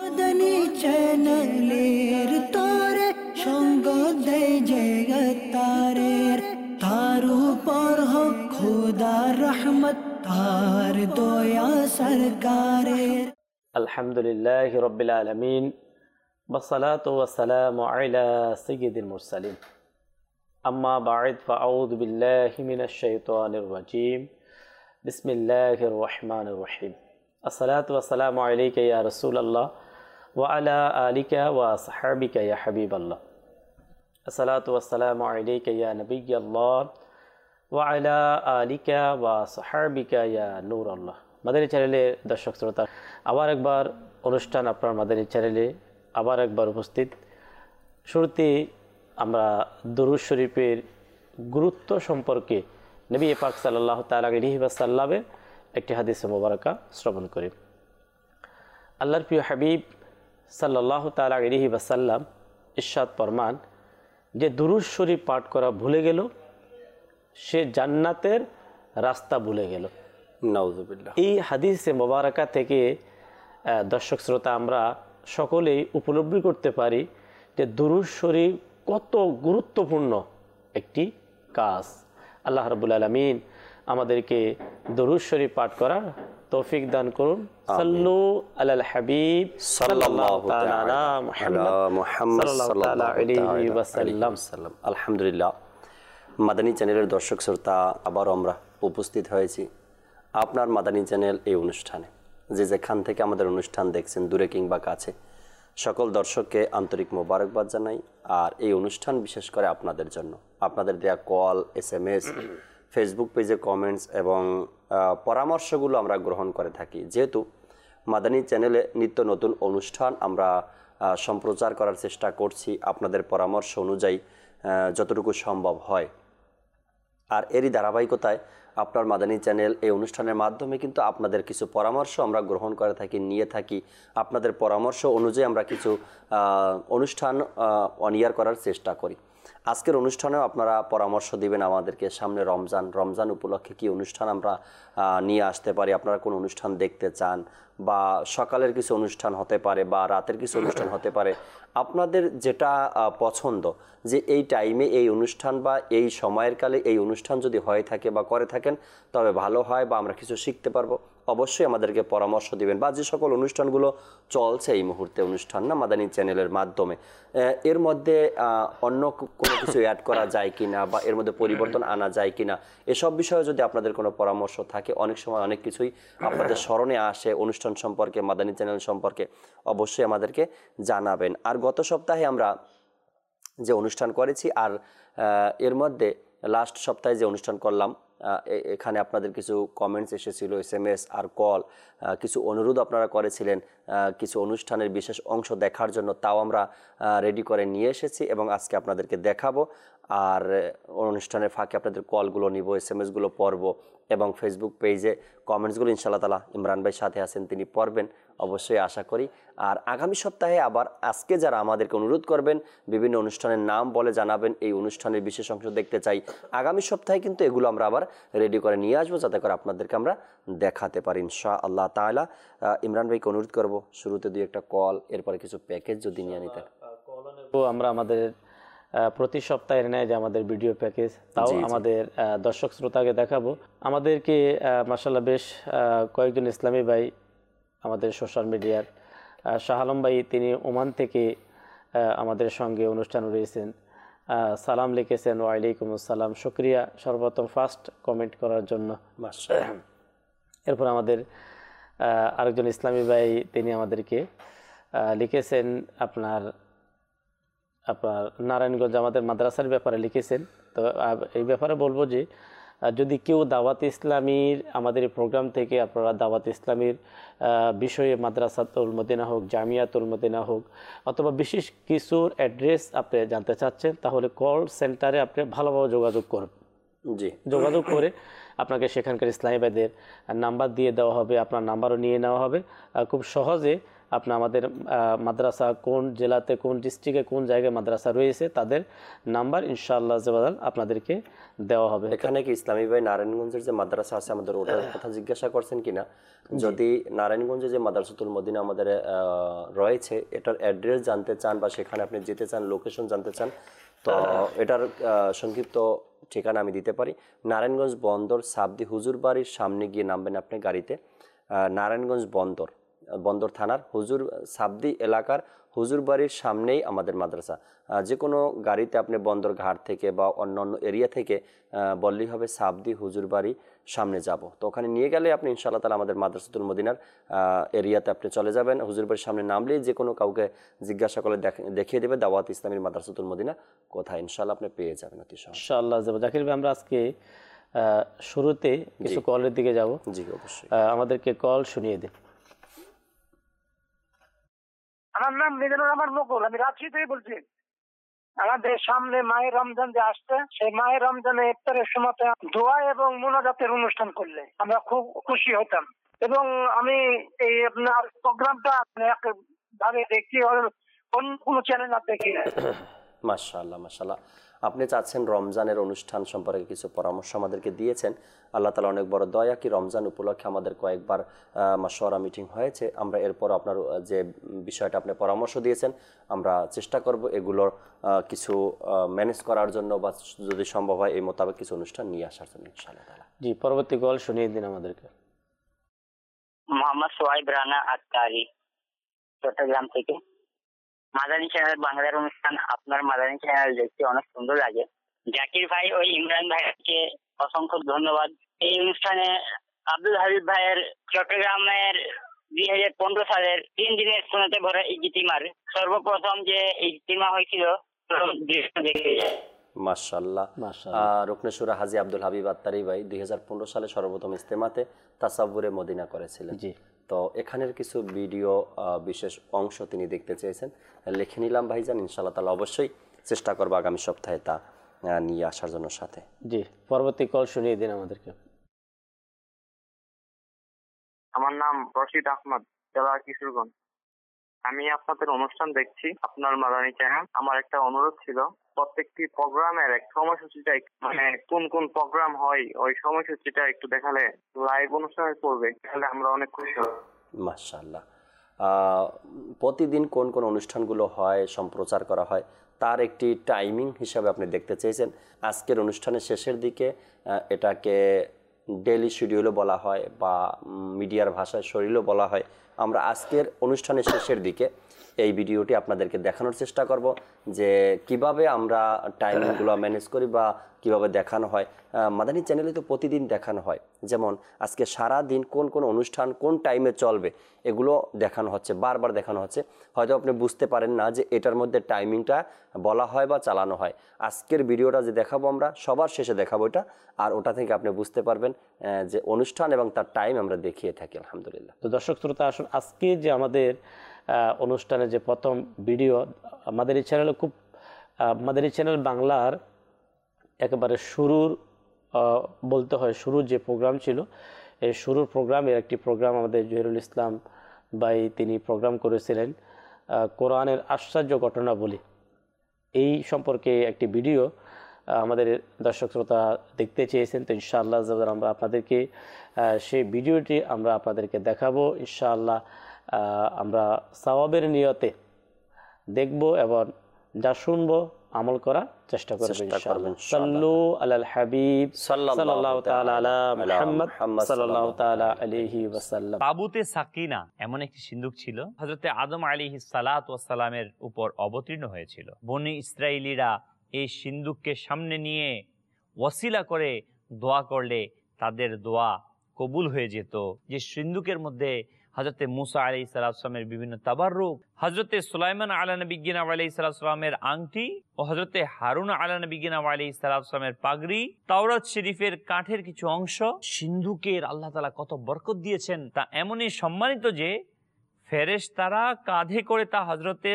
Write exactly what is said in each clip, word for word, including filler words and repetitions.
মাদানী চ্যানেলের তোরে সঙ্গ দেয় জগতারের, তার উপর হোক খোদার রহমত, তার দয়া সরকারের। আলহামদুলিল্লাহি রাব্বিল আলামিন, ওয়াসসালাতু ওয়াসসালামু আলা সাইয়্যিদিল মুরসালিন। আম্মা বা'দ, ফাআউযু বিল্লাহি মিনাশ শাইতানির রাজীম। বিসমিল্লাহির রহমানির রহিম। আসসালাতু ওয়াসসালামু আলাইকা ইয়া রাসূলুল্লাহ ওয়া আলা আলিকা ওয়া আসহাবিকা ইয়া হাবিবাল্লাহ। আসসালাতু ওয়াসসালামু আলাইকা ইয়া নবিয়্যাল্লাহ ওয়া আলা আলিকা ওয়া আসহাবিকা ইয়া নূরাল্লাহ। মাদানী চ্যানেলের দর্শক শ্রোতা, আবার একবার অনুষ্ঠান আপনার মাদানী চ্যানেলে আবার একবার উপস্থিত। শুরুতে আমরা দুরূদ শরীফের গুরুত্ব সম্পর্কে নবী পাক সাল্লাল্লাহু তাআলা আলাইহি ওয়াসাল্লামের একটি হাদিস মুবারাকা শ্রবণ করি। আল্লাহর প্রিয় হাবিব সাল্লাল্লাহু তাআলা আলাইহি ওয়াসাল্লাম ইরশাদ ফরমান যে দুরূদ শরীফ পাঠ করা ভুলে গেল সে জান্নাতের রাস্তা ভুলে গেল। নাউযুবিল্লাহ। এই হাদিসে মুবারাকা থেকে দর্শক শ্রোতা আমরা সকলেই উপলব্ধি করতে পারি যে দুরূদ শরীফ কত গুরুত্বপূর্ণ একটি কাজ। আল্লাহ রাব্বুল আলামিন আমাদেরকে দুরূদ শরীফ পাঠ করার তৌফিক দান করুন। সাল্লু আলাল হাবিব সাল্লাল্লাহু তাআলা আলা মুহাম্মদ সাল্লাল্লাহু আলাইহি ওয়াসাল্লাম। আলহামদুলিল্লাহ, মাদানী চ্যানেলের দর্শক শ্রোতা, আবারও আমরা উপস্থিত হয়েছি আপনার মাদানী চ্যানেল এই অনুষ্ঠানে। যে যেখান থেকে আমাদের অনুষ্ঠান দেখছেন, দূরে কিংবা কাছে, সকল দর্শককে আন্তরিক মোবারকবাদ জানাই। আর এই অনুষ্ঠান বিশেষ করে আপনাদের জন্য, আপনাদের দেয়া call, S M S, Facebook পেজে কমেন্টস এবং পরামর্শগুলো আমরা গ্রহণ করে থাকি। যেহেতু মাদানী চ্যানেলে নিত্য নতুন অনুষ্ঠান আমরা সম্প্রচার করার চেষ্টা করছি আপনাদের পরামর্শ অনুযায়ী যতটুকু সম্ভব হয়। আর এরই ধারাবাহিকতায় আপনার মাদানী চ্যানেল এই অনুষ্ঠানের মাধ্যমে কিন্তু আপনাদের কিছু পরামর্শ আমরা গ্রহণ করে থাকি, নিয়ে থাকি। আপনাদের পরামর্শ অনুযায়ী আমরা কিছু অনুষ্ঠান অন এয়ার করার চেষ্টা করি। আজকের অনুষ্ঠানেও আপনারা পরামর্শ দিবেন আমাদেরকে। সামনে রমজান, রমজান উপলক্ষে কি অনুষ্ঠান আমরা নিয়ে আসতে পারি, আপনারা কোন অনুষ্ঠান দেখতে চান, বা সকালের কিছু অনুষ্ঠান হতে পারে বা রাতের কিছু অনুষ্ঠান হতে পারে, আপনাদের যেটা পছন্দ যে এই টাইমে এই অনুষ্ঠান বা এই সময়ের কালে এই অনুষ্ঠান যদি হয়ে থাকে বা করে থাকেন তবে ভালো হয় বা আমরা কিছু শিখতে পারবো, অবশ্যই আমাদেরকে পরামর্শ দিবেন। বা যে সকল অনুষ্ঠানগুলো চলছে এই মুহূর্তে অনুষ্ঠান না মাদানী চ্যানেলের মাধ্যমে, এর মধ্যে অন্য কোনো কিছু অ্যাড করা যায় কিনা বা এর মধ্যে পরিবর্তন আনা যায় কিনা, এসব বিষয়ে যদি আপনাদের কোনো পরামর্শ থাকে, অনেক সময় অনেক কিছুই আপনাদের স্মরণে আসে অনুষ্ঠান সম্পর্কে, মাদানী চ্যানেল সম্পর্কে, অবশ্যই আমাদেরকে জানাবেন। আর গত সপ্তাহে আমরা যে অনুষ্ঠান করেছি আর এর মধ্যে লাস্ট সপ্তাহে যে অনুষ্ঠান করলাম, এখানে আপনাদের কিছু কমেন্টস এসেছিল, এস এম এস আর কল, কিছু অনুরোধ আপনারা করেছিলেন কিছু অনুষ্ঠানের বিশেষ অংশ দেখার জন্য, তাও আমরা রেডি করে নিয়ে এসেছি এবং আজকে আপনাদেরকে দেখাবো। আর অনুষ্ঠানের ফাঁকে আপনাদের কলগুলো নিব, এস এম এসগুলো পড়ব এবং ফেসবুক পেজে কমেন্টসগুলো ইনশাআল্লাহ তাআলা ইমরান ভাই সাথে আছেন, তিনি পড়বেন অবশ্যই আশা করি। আর আগামী সপ্তাহে আবার আজকে যারা আমাদেরকে অনুরোধ করবেন, বিভিন্ন অনুষ্ঠানের নাম বলে জানাবেন এই অনুষ্ঠানের বিশেষ অংশ দেখতে চাই, আগামী সপ্তাহে কিন্তু এগুলো আমরা আবার রেডি করে নিয়ে আসবো যাতে করে আপনাদেরকে আমরা দেখাতে পারি ইনশাআল্লাহ তাআলা। ইমরান ভাইকে অনুরোধ করব শুরুতে দুই একটা কল, এরপরে কিছু প্যাকেজ যদি নিয়ে নিতেন। আমরা আমাদের প্রতি সপ্তাহের নেয় যে আমাদের ভিডিও প্যাকেজ, তাও আমাদের দর্শক শ্রোতাকে দেখাবো। আমাদেরকে মাশাআল্লাহ বেশ কয়েকজন ইসলামী ভাই, আমাদের সোশ্যাল মিডিয়ার শাহ আলম ভাই, তিনি ওমান থেকে আমাদের সঙ্গে অনুষ্ঠান রয়েছেন, সালাম লিখেছেন, ওয়ালাইকুম আসসালাম, শুকরিয়া সর্বপ্রথম ফার্স্ট কমেন্ট করার জন্য। এরপর আমাদের আরেকজন ইসলামী ভাই, তিনি আমাদেরকে লিখেছেন আপনার আপনার নারায়ণগঞ্জ আমাদের মাদ্রাসার ব্যাপারে লিখেছেন। তো এই ব্যাপারে বলবো যে যদি কেউ দাওয়াত ইসলামীর আমাদের এই প্রোগ্রাম থেকে আপনারা দাওয়াত ইসলামীর বিষয়ে মাদ্রাসাতুল মদিনা হোক, জামিয়াতুল মদিনা হোক, অথবা বিশেষ কিছুর অ্যাড্রেস আপনি জানতে চাচ্ছেন, তাহলে কল সেন্টারে আপনি ভালোভাবে যোগাযোগ করুন। জি, যোগাযোগ করে আপনাকে সেখানকার ইসলামী ভাইদের নাম্বার দিয়ে দেওয়া হবে, আপনার নাম্বারও নিয়ে নেওয়া হবে। খুব সহজে আপনার আমাদের মাদ্রাসা কোন জেলাতে কোন ডিস্ট্রিক্টে কোন জায়গায় মাদ্রাসা রয়েছে তাদের নাম্বার ইনশাআল্লাহ আপনাদেরকে দেওয়া হবে। এখানে কি ইসলামী ভাই নারায়ণগঞ্জের যে মাদ্রাসা আছে আমাদের ওটার কথা জিজ্ঞাসা করছেন কিনা? যদি নারায়ণগঞ্জে যে মাদ্রাসাতুল মদিনা আমাদের রয়েছে এটার অ্যাড্রেস জানতে চান বা সেখানে আপনি যেতে চান, লোকেশন জানতে চান, তো এটার সংক্ষিপ্ত ঠিকানা আমি দিতে পারি। নারায়ণগঞ্জ বন্দর সাবদি হুজুর বাড়ির সামনে গিয়ে নামবেন আপনি গাড়িতে। নারায়ণগঞ্জ বন্দর বন্দর থানার হুজুর সাবদি এলাকার হুজুর বাড়ির সামনেই আমাদের মাদ্রাসা। যে কোনো গাড়িতে আপনি বন্দর ঘাট থেকে বা অন্য অন্য এরিয়া থেকে বললেই হবে সাবদি হুজুর বাড়ি সামনে যাব, তো ওখানে নিয়ে গেলে আপনি ইনশাআল্লাহ তাআলা আমাদের মাদ্রাসাতুল মদিনার এরিয়াতে আপনি চলে যাবেন। হুজুর বাড়ির সামনে নামলেই যে কোনো কাউকে জিজ্ঞাসা করলে দেখিয়ে দেবে দাওয়াত ইসলামীর মাদ্রাসাতুল মদিনা কোথায়, ইনশাআল্লাহ আপনি পেয়ে যাবেন অতি সহজে ইনশাআল্লাহ। জাকির ভাই, আমরা আজকে শুরুতে কিছু কলের দিকে যাব। জি অবশ্যই, আমাদেরকে কল শুনিয়ে দিন। আমার নাম মিজানুর রহমান মুকুল, আমি রাজশাহী থেকে বলছি। আমাদের সামনে মায়ের রমজান যে আসছে, সেই মায়ের রমজানে ইফতারের সময় দোয়া এবং মোনাজাতের অনুষ্ঠান করলে আমরা খুব খুশি হতাম, এবং আমি এই আপনার প্রোগ্রামটা ভাবে দেখি, অন্য কোনো চ্যানেল আর দেখি না। মাশাআল্লাহ মাশাআল্লাহ, আপনি চাচ্ছেন রমজানের অনুষ্ঠান সম্পর্কে কিছু পরামর্শ আমাদেরকে দিয়েছেন। আল্লাহ তাআলা অনেক বড় দয়া কি রমজান উপলক্ষে আমাদের কয়েকবার মাশওয়ারা মিটিং হয়েছে। আমরা এরপর আপনার যে বিষয়টা আপনি পরামর্শ দিয়েছেন আমরা চেষ্টা করব এগুলোর কিছু ম্যানেজ করার জন্য বা যদি সম্ভব হয় এই মোতাবেক কিছু অনুষ্ঠান নিয়ে আসার জন্য ইনশাআল্লাহ তাআলা। জি, পরবর্তী কল শুনিয়ে দিন আমাদেরকে। মোহাম্মদ সোহাইব রানা আত্তারি, চট্টগ্রাম থেকে। মাদানী চ্যানেল বাংলার অনুষ্ঠান, আপনার মাদানী চ্যানেল দেখতে অনেক সুন্দর লাগে। জাকির ভাই ও ইমরান ভাইকে অসংখ্য ধন্যবাদ। এই অনুষ্ঠানে আব্দুল হাবিব ভাইয়ের চট্টগ্রামের দুই হাজার পনেরো সালের তিন দিনের সোনাতে ভরা ইজতিমার সর্বপ্রথম যে ইজতিমা হয়েছিল দেখে যায়। মাশাআল্লাহ, রুকনেশুরা হাজী আব্দুল হাবিব আত্তারি ভাই দুই হাজার পনেরো সালে সর্বপ্রথম ইজতেমাতে তাসাব্বুরে মদিনা করেছিলেন। জি, তো এখানের কিছু ভিডিও বিশেষ অংশ তিনি দেখতে চেয়েছেন, লিখে নিলাম ভাইজান। ইনশাআল্লাহ তাআলা অবশ্যই চেষ্টা করবো আগামী সপ্তাহে তা নিয়ে আসার জন্য সাথে। জি, পরবর্তী কল শুনিয়ে দিন আমাদেরকে। আমার নাম রশিদ আহমদ, জেলা কিশোরগঞ্জ। আমি আপনাদের অনুষ্ঠান দেখছি, আপনার মাদানী চ্যানেল। আমার একটা অনুরোধ ছিল, প্রত্যেকটি প্রোগ্রামের এক সময়সূচিটা মানে কোন কোন প্রোগ্রাম হয় ওই সময়সূচিটা একটু দেখালে লাইভ অনুষ্ঠানে পড়বে, তাহলে আমরা অনেক খুশি হব। মাশাআল্লাহ, প্রতিদিন কোন কোন অনুষ্ঠানগুলো হয় সম্প্রচার করা হয় তার একটি টাইমিং হিসাবে আপনি দেখতে চেয়েছেন। আজকের অনুষ্ঠানের শেষের দিকে এটাকে ডেইলি শিডিউলও বলা হয় বা মিডিয়ার ভাষায় শরীরও বলা হয়। আমরা আজকের অনুষ্ঠানের শেষের দিকে এই ভিডিওটি আপনাদেরকে দেখানোর চেষ্টা করব যে কিভাবে আমরা টাইমিংগুলো ম্যানেজ করি বা কিভাবে দেখানো হয়। মাদানী চ্যানেলে তো প্রতিদিন দেখানো হয়, যেমন আজকে সারা দিন কোন কোন অনুষ্ঠান কোন টাইমে চলবে এগুলো দেখানো হচ্ছে, বারবার দেখানো হচ্ছে। হয়তো আপনি বুঝতে পারেন না যে এটার মধ্যে টাইমিংটা বলা হয় বা চালানো হয়। আজকের ভিডিওটা যে দেখাবো আমরা সবার শেষে দেখাবো এটা, আর ওটা থেকে আপনি বুঝতে পারবেন যে অনুষ্ঠান এবং তার টাইম আমরা দেখিয়ে থাকি আলহামদুলিল্লাহ। তো দর্শক শ্রোতা, আসুন আজকে যে আমাদের অনুষ্ঠানে যে প্রথম ভিডিও মাদানী চ্যানেলে খুব মাদানী চ্যানেল বাংলার একেবারে শুরুর বলতে হয় শুরুর যে প্রোগ্রাম ছিল, এই শুরুর প্রোগ্রামের একটি প্রোগ্রাম আমাদের জহিরুল ইসলাম ভাই তিনি প্রোগ্রাম করেছিলেন কোরআনের আশ্চর্য ঘটনা বলি। এই সম্পর্কে একটি ভিডিও আমাদের দর্শক শ্রোতা দেখতে চেয়েছেন। তো ইনশাআল্লাহ আমরা আপনাদেরকে সেই ভিডিওটি আমরা আপনাদেরকে দেখাবো ইনশাআল্লাহ। আমরা সওয়াবের নিয়তে দেখব এবং যা শুনবো আমল করার চেষ্টা করব ইনশাআল্লাহ। সাল্লু আলাল হাবিব সাল্লাল্লাহু তাআলা আলা মুহাম্মদ সাল্লাল্লাহু তাআলা আলাইহি ওয়াসাল্লাম। তাবুতে সাকিনা এমন একটি সিন্দুক ছিল, হযরতে আদম আলাইহিস সালাতু ওয়াস সালামের উপর অবতীর্ণ হয়েছিল। বনী ইসরাইলীরা এই সিন্দুককে সামনে নিয়ে ওয়াসিলা করে দোয়া করলে তাদের দোয়া কবুল হয়ে যেত। যে সিন্দুকের মধ্যে হযরতে মুসা আলাইহিস সালামের বিভিন্ন তাবাররুক, হযরতে সুলাইমান আলা নবিয়্যিনা আলাইহিস সালামের আংটি ও হযরতে হারুন আলা নবিয়্যিনা আলাইহিস সালামের পাগড়ি, তাওরাত শরীফের কাঠের কিছু অংশ, সিন্ধুকের আল্লাহ তাআলা কত বরকত দিয়েছেন তা এমনই সম্মানিত যে ফেরেশতারা কাঁধে করে তা হযরতে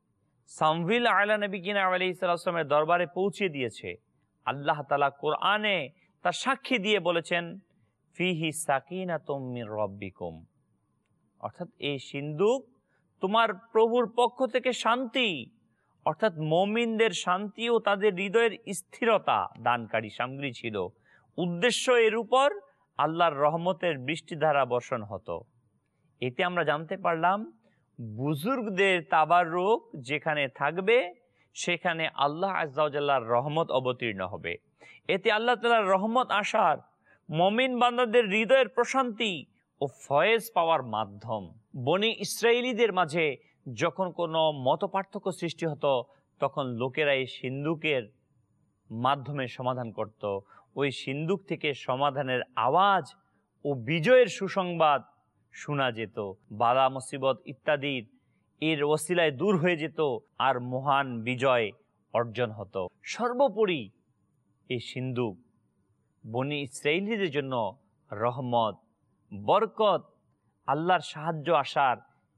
সামভিল আলা নবিয়্যিনা আলাইহিস সালামের দরবারে পৌঁছে দিয়েছে। আল্লাহ তাআলা কোরআনে তা সাক্ষী দিয়ে বলেছেন, ফিহি সাকিনাতুম মির রাব্বিকুম, অর্থাৎ এই সিন্দুক তোমার প্রভুর পক্ষ থেকে শান্তি, অর্থাৎ মুমিনদের শান্তি ও তাদের হৃদয়ের স্থিরতা দানকারী সামগ্রী ছিল। উদ্দেশ্য এর উপর আল্লাহর রহমতের বৃষ্টিধারা বর্ষণ হতো। এতে আমরা জানতে পারলাম বুজুর্গদের তাবাররুক যেখানে থাকবে সেখানে আল্লাহ আজ্জা ওয়া জাল্লার রহমত অবতীর্ণ হবে। এতে আল্লাহ তাআলার রহমত আসার, মুমিন বান্দাদের হৃদয়ের প্রশান্তি ও ফয়েজ পাওয়ার মাধ্যম। বনি ইসরায়েলীদের মাঝে যখন কোনো মতপার্থক্য সৃষ্টি হতো তখন লোকেরা এই সিন্দুকের মাধ্যমে সমাধান করত। ওই সিন্দুক থেকে সমাধানের আওয়াজ ও বিজয়ের সুসংবাদ শোনা যেত। বালা মুসিবত ইত্যাদির এর ওসিলায় দূর হয়ে যেত আর মহান বিজয় অর্জন হতো। সর্বোপরি এই সিন্দুক বনি ইসরায়েলীদের জন্য রহমত, বরকত, আল্লাহর সাহায্য আসার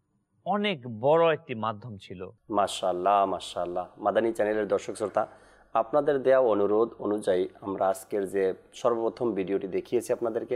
অনেক বড় একটি মাধ্যম ছিল। মাশাআল্লাহ মাশাআল্লাহ। মাদানী চ্যানেলের দর্শক শ্রোতা, আপনাদের দেওয়া অনুরোধ অনুযায়ী আমরা আজকের যে সর্বপ্রথম ভিডিওটি দেখিয়েছি আপনাদেরকে,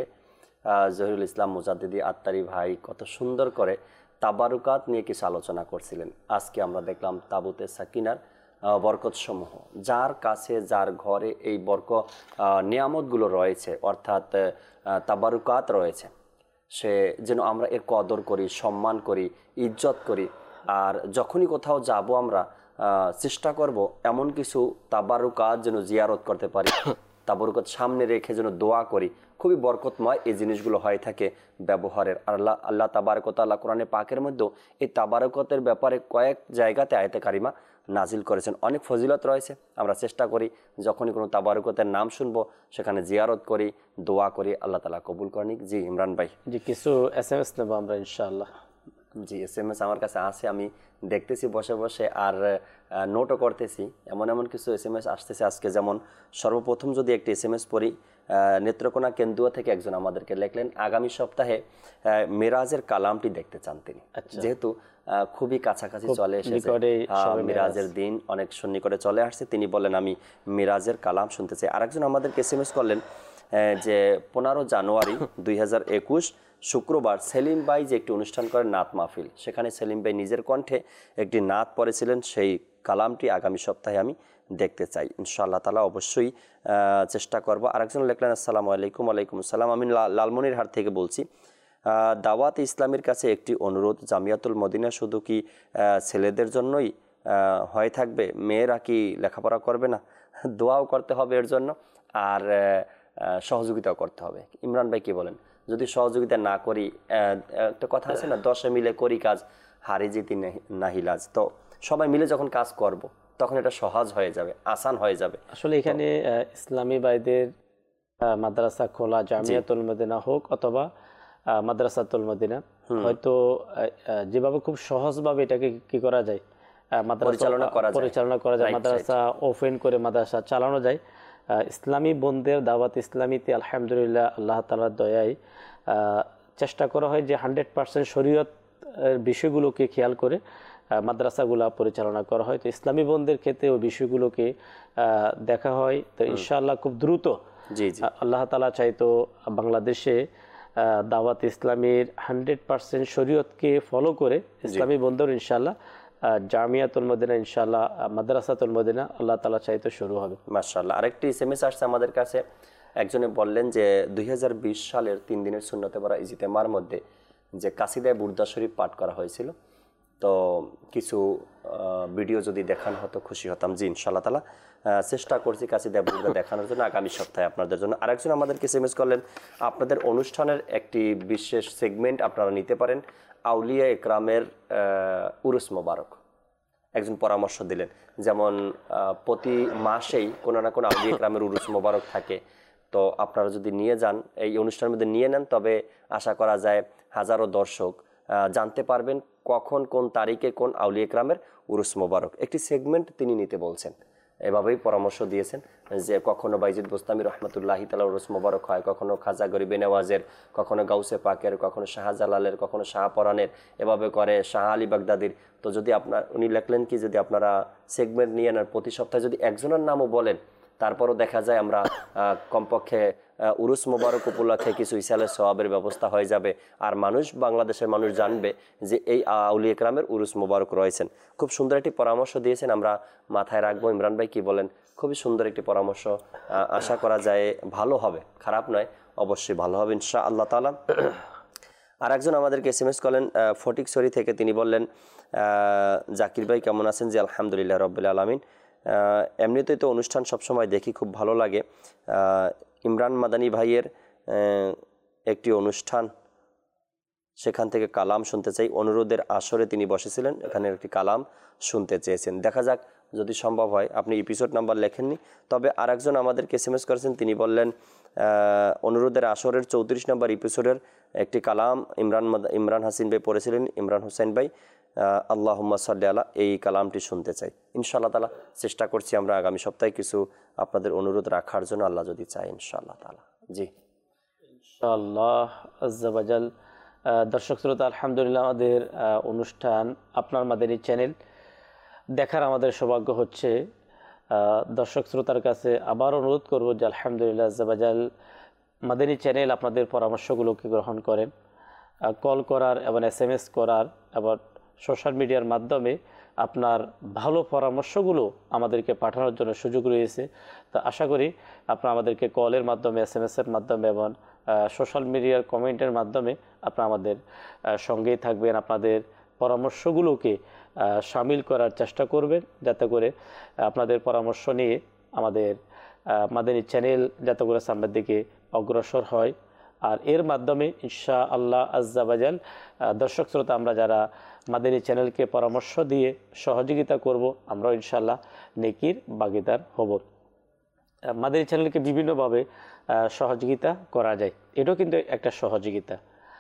জহিরুল ইসলাম মুজাদ্দিদি আত্তারি ভাই কত সুন্দর করে তাবারুকাত নিয়ে কিছু আলোচনা করছিলেন। আজকে আমরা দেখলাম তাবুতে সাকিনার বরকত সমূহ, যার কাছে যার ঘরে এই বরকত নিয়ামতগুলো রয়েছে, অর্থাৎ তাবারুকাত রয়েছে, সে যেন আমরা এর কদর করি, সম্মান করি, ইজ্জত করি। আর যখনই কোথাও যাব আমরা চেষ্টা করব এমন কিছু তাবারুকাত যেন জিয়ারত করতে পারি, তাবারুকাত সামনে রেখে যেন দোয়া করি। খুবই বরকতময় এই জিনিসগুলো হয়ে থাকে ব্যবহারের। আর আল্লাহ আল্লাহ তাবারক ওয়া তাআলা কোরআনে পাকের মধ্যেও এই তাবারুকাতের ব্যাপারে কয়েক জায়গাতে আয়াতে কারিমা নাজিল করেছেন। অনেক ফজিলত রয়েছে। আমরা চেষ্টা করি যখনই কোনো তাবারুকাতের নাম শুনবো সেখানে জিয়ারত করি, দোয়া করি, আল্লাহ তাআলা কবুল করেন। জি ইমরান ভাই। জি কিছু এস এম এস নেব আমরা ইনশাআল্লাহ। জি এস এম এস আমার কাছে আছে, আমি দেখতেছি বসে বসে আর নোটও করতেছি। এমন এমন কিছু এস এম এস আসতেছে আজকে। যেমন সর্বপ্রথম যদি একটি এস এম এস পড়ি, নেত্রকোনা কেন্দুয়া থেকে একজন আমাদেরকে লিখলেন আগামী সপ্তাহে মিরাজের কালামটি দেখতে চান তিনি। যেহেতু খুবই কাছাকাছি চলে এসেছে মিরাজের দিন, অনেক সন্নিকটে চলে আসছে, তিনি বলেন আমি মিরাজের কালাম শুনতে চাই। আরেকজন আমাদেরকে এস এম এস করলেন যে পনেরো জানুয়ারি দুই হাজার একুশ শুক্রবার সেলিম ভাই যে একটি অনুষ্ঠান করেন নাত মাহফিল, সেখানে সেলিম ভাই নিজের কণ্ঠে একটি নাত পড়েছিলেন, সেই কালামটি আগামী সপ্তাহে আমি দেখতে চাই। ইনশাআল্লাহ তাআলা অবশ্যই চেষ্টা করব। আরেকজন লিখলেন আসসালামু আলাইকুম। ওয়ালাইকুম আসসালাম, আমি লালমনিরহাট থেকে বলছি। দাওয়াত ইসলামের কাছে একটি অনুরোধ, জামিয়াতুল মদিনা শুধু কি ছেলেদের জন্যই হয়ে থাকবে? মেয়েরা কি লেখাপড়া করবে না? দোয়াও করতে হবে এর জন্য, আর সহযোগিতাও করতে হবে। ইমরান ভাই কি বলেন? যদি সহযোগিতা না করি, একটা কথা আছে না, দশে মিলে করি কাজ হারি জিতি নাহিলাজ, তো সবাই মিলে যখন কাজ করব তখন এটা সহজ হয়ে যাবে, আসান হয়ে যাবে। আসলে এখানে ইসলামী ভাইদের মাদ্রাসা খোলা, জামিয়াতুল মদিনা হোক অথবা মাদ্রাসাতুল মদিনা, হয়তো যেভাবে খুব সহজভাবে এটাকে কি করা যায়, পরিচালনা করা যায় পরিচালনা করা যায় মাদ্রাসা ওপেন করে মাদ্রাসা চালানো যায়। ইসলামী বোনদের দাওয়াত ইসলামীতে আলহামদুলিল্লাহ আল্লাহ তাআলার দয়ায় চেষ্টা করা হয় যে হান্ড্রেড পার্সেন্ট শরীয়ত বিষয়গুলোকে খেয়াল করে মাদ্রাসাগুলা পরিচালনা করা হয়। তো ইসলামী বোনদের ক্ষেত্রে ওই বিষয়গুলোকে দেখা হয়। তো ইনশাআল্লাহ খুব দ্রুত জি জি আল্লাহ তাআলা চাইতো বাংলাদেশে দাওয়াত ইসলামীর হান্ড্রেড পার্সেন্ট শরীয়তকে ফলো করে ইসলামী বোনদের ইনশাআল্লাহ জামিয়াতুল মদিনা, ইনশাআল্লাহ মাদ্রাসাতুল মদিনা আল্লাহ তাআলা চাইতো শুরু হবে। মাশাআল্লাহ। আরেকটি এসএমএস আসছে আমাদের কাছে, একজনে বললেন যে দুই হাজার বিশ সালের তিন দিনের সুন্নতে পড়া ইজতেমার মধ্যে যে কাসিদায়ে বুরদা শরীফ পাঠ করা হয়েছিল, তো কিছু ভিডিও যদি দেখানো হতো খুশি হতাম। জি ইনশাআল্লাহ তাআলা চেষ্টা করছি কাসিদায়ে বুরদা দেখানোর জন্য আগামী সপ্তাহে আপনাদের জন্য। আরেকজন আমাদেরকে এসএমএস করলেন আপনাদের অনুষ্ঠানের একটি বিশেষ সেগমেন্ট আপনারা নিতে পারেন, আউলিয়া ইকরামের উরুস মোবারক। একজন পরামর্শ দিলেন, যেমন প্রতি মাসেই কোনো না কোনো আউলিয়া ইকরামের উরুস মোবারক থাকে, তো আপনারা যদি নিয়ে যান এই অনুষ্ঠানের মধ্যে নিয়ে নেন, তবে আশা করা যায় হাজারো দর্শক জানতে পারবেন কখন কোন তারিখে কোন আউলিয়া ইকরামের উরুস মোবারক। একটি সেগমেন্ট তিনি নিতে বলছেন, এভাবেই পরামর্শ দিয়েছেন যে কখনো বাইজিদ বোস্তামি রহমতুল্লাহি তাআলা উরুস মোবারক হয়, কখনো খাজা গরিবে নেওয়াজের, কখনো গাউসে পাকের, কখনো শাহজালালের, কখনো শাহপরানের, এভাবে করে শাহ আলী বাগদাদির। তো যদি আপনার উনি লেখলেন কি যদি আপনারা সেগমেন্ট নিয়ে নেন, প্রতি সপ্তাহে যদি একজনের নামও বলেন তারপরও দেখা যায় আমরা কমপক্ষে উরুস মোবারক উপলক্ষে কিছু ইসালের সওয়াবের ব্যবস্থা হয়ে যাবে, আর মানুষ, বাংলাদেশের মানুষ জানবে যে এই আউলিয়া কেরামের উরুস মোবারক রয়েছেন। খুব সুন্দর একটি পরামর্শ দিয়েছেন, আমরা মাথায় রাখবো। ইমরান ভাই কি বলেন? খুবই সুন্দর একটি পরামর্শ, আশা করা যায় ভালো হবে, খারাপ নয়, অবশ্যই ভালো হবে ইনশাআল্লাহ তাআলা। আর একজন আমাদেরকে এস এম এস করলেন ফটিকছড়ি থেকে, তিনি বললেন জাকির ভাই কেমন আছেন? জি আলহামদুলিল্লাহ রাব্বিল আলামিন। এমনিতেই তো অনুষ্ঠান সবসময় দেখি, খুব ভালো লাগে। ইমরান মাদানী ভাইয়ের একটি অনুষ্ঠান, সেখান থেকে কালাম শুনতে চাই। অনুরোধের আসরে তিনি বসেছিলেন, এখানে একটি কালাম শুনতে চেয়েছেন। দেখা যাক যদি সম্ভব হয়। আপনি এপিসোড নাম্বার লেখেননি, তবে আরেকজন আমাদেরকে এস এম এস করেছেন, তিনি বললেন অনুরোধের আসরের চৌত্রিশ নম্বর এপিসোডের একটি কালাম ইমরান ইমরান হাসিন ভাই পড়েছিলেন, ইমরান হোসেন ভাই, আল্লাহুম্মা সাল্লি আলা, এই কালামটি শুনতে চাই। ইনশাআল্লাহ তাআলা চেষ্টা করছি আমরা আগামী সপ্তাহে কিছু আপনাদের অনুরোধ রাখার জন্য, আল্লাহ যদি চায় ইনশাআল্লাহ তাআলা। জি ইনশাআল্লাহ আজ্জা ওয়াজাল। দর্শক শ্রোতা, আলহামদুলিল্লাহ আমাদের অনুষ্ঠান আপনার মাদানী চ্যানেল দেখার আমাদের সৌভাগ্য হচ্ছে। দর্শক শ্রোতার কাছে আবার অনুরোধ করব যে আলহামদুলিল্লাহ আজ্জা ওয়াজাল মাদানী চ্যানেল আপনাদের পরামর্শগুলোকে গ্রহণ করেন, কল করার এবং এস এম এস করার এবং সোশ্যাল মিডিয়ার মাধ্যমে আপনার ভালো পরামর্শগুলো আমাদেরকে পাঠানোর জন্য সুযোগ রয়েছে। তো আশা করি আপনারা আমাদেরকে কলের মাধ্যমে, এস এম এসের মাধ্যমে এবং সোশ্যাল মিডিয়ার কমেন্টের মাধ্যমে আপনারা আমাদের সঙ্গেই থাকবেন, আপনাদের পরামর্শগুলোকে শামিল করার চেষ্টা করবেন, যাতে করে আপনাদের পরামর্শ নিয়ে আমাদের মাদানী চ্যানেল যাতে করে সামনের দিকে অগ্রসর হয়। আর এর মাধ্যমে ইনশাআল্লাহ আজ্জা ওয়াজাল দর্শক শ্রোতা, আমরা যারা মাদানী চ্যানেলকে পরামর্শ দিয়ে সহযোগিতা করব, আমরাও ইনশাআল্লাহ নেকির ভাগীদার হব। মাদানী চ্যানেলকে বিভিন্নভাবে সহযোগিতা করা যায়, এটাও কিন্তু একটা সহযোগিতা।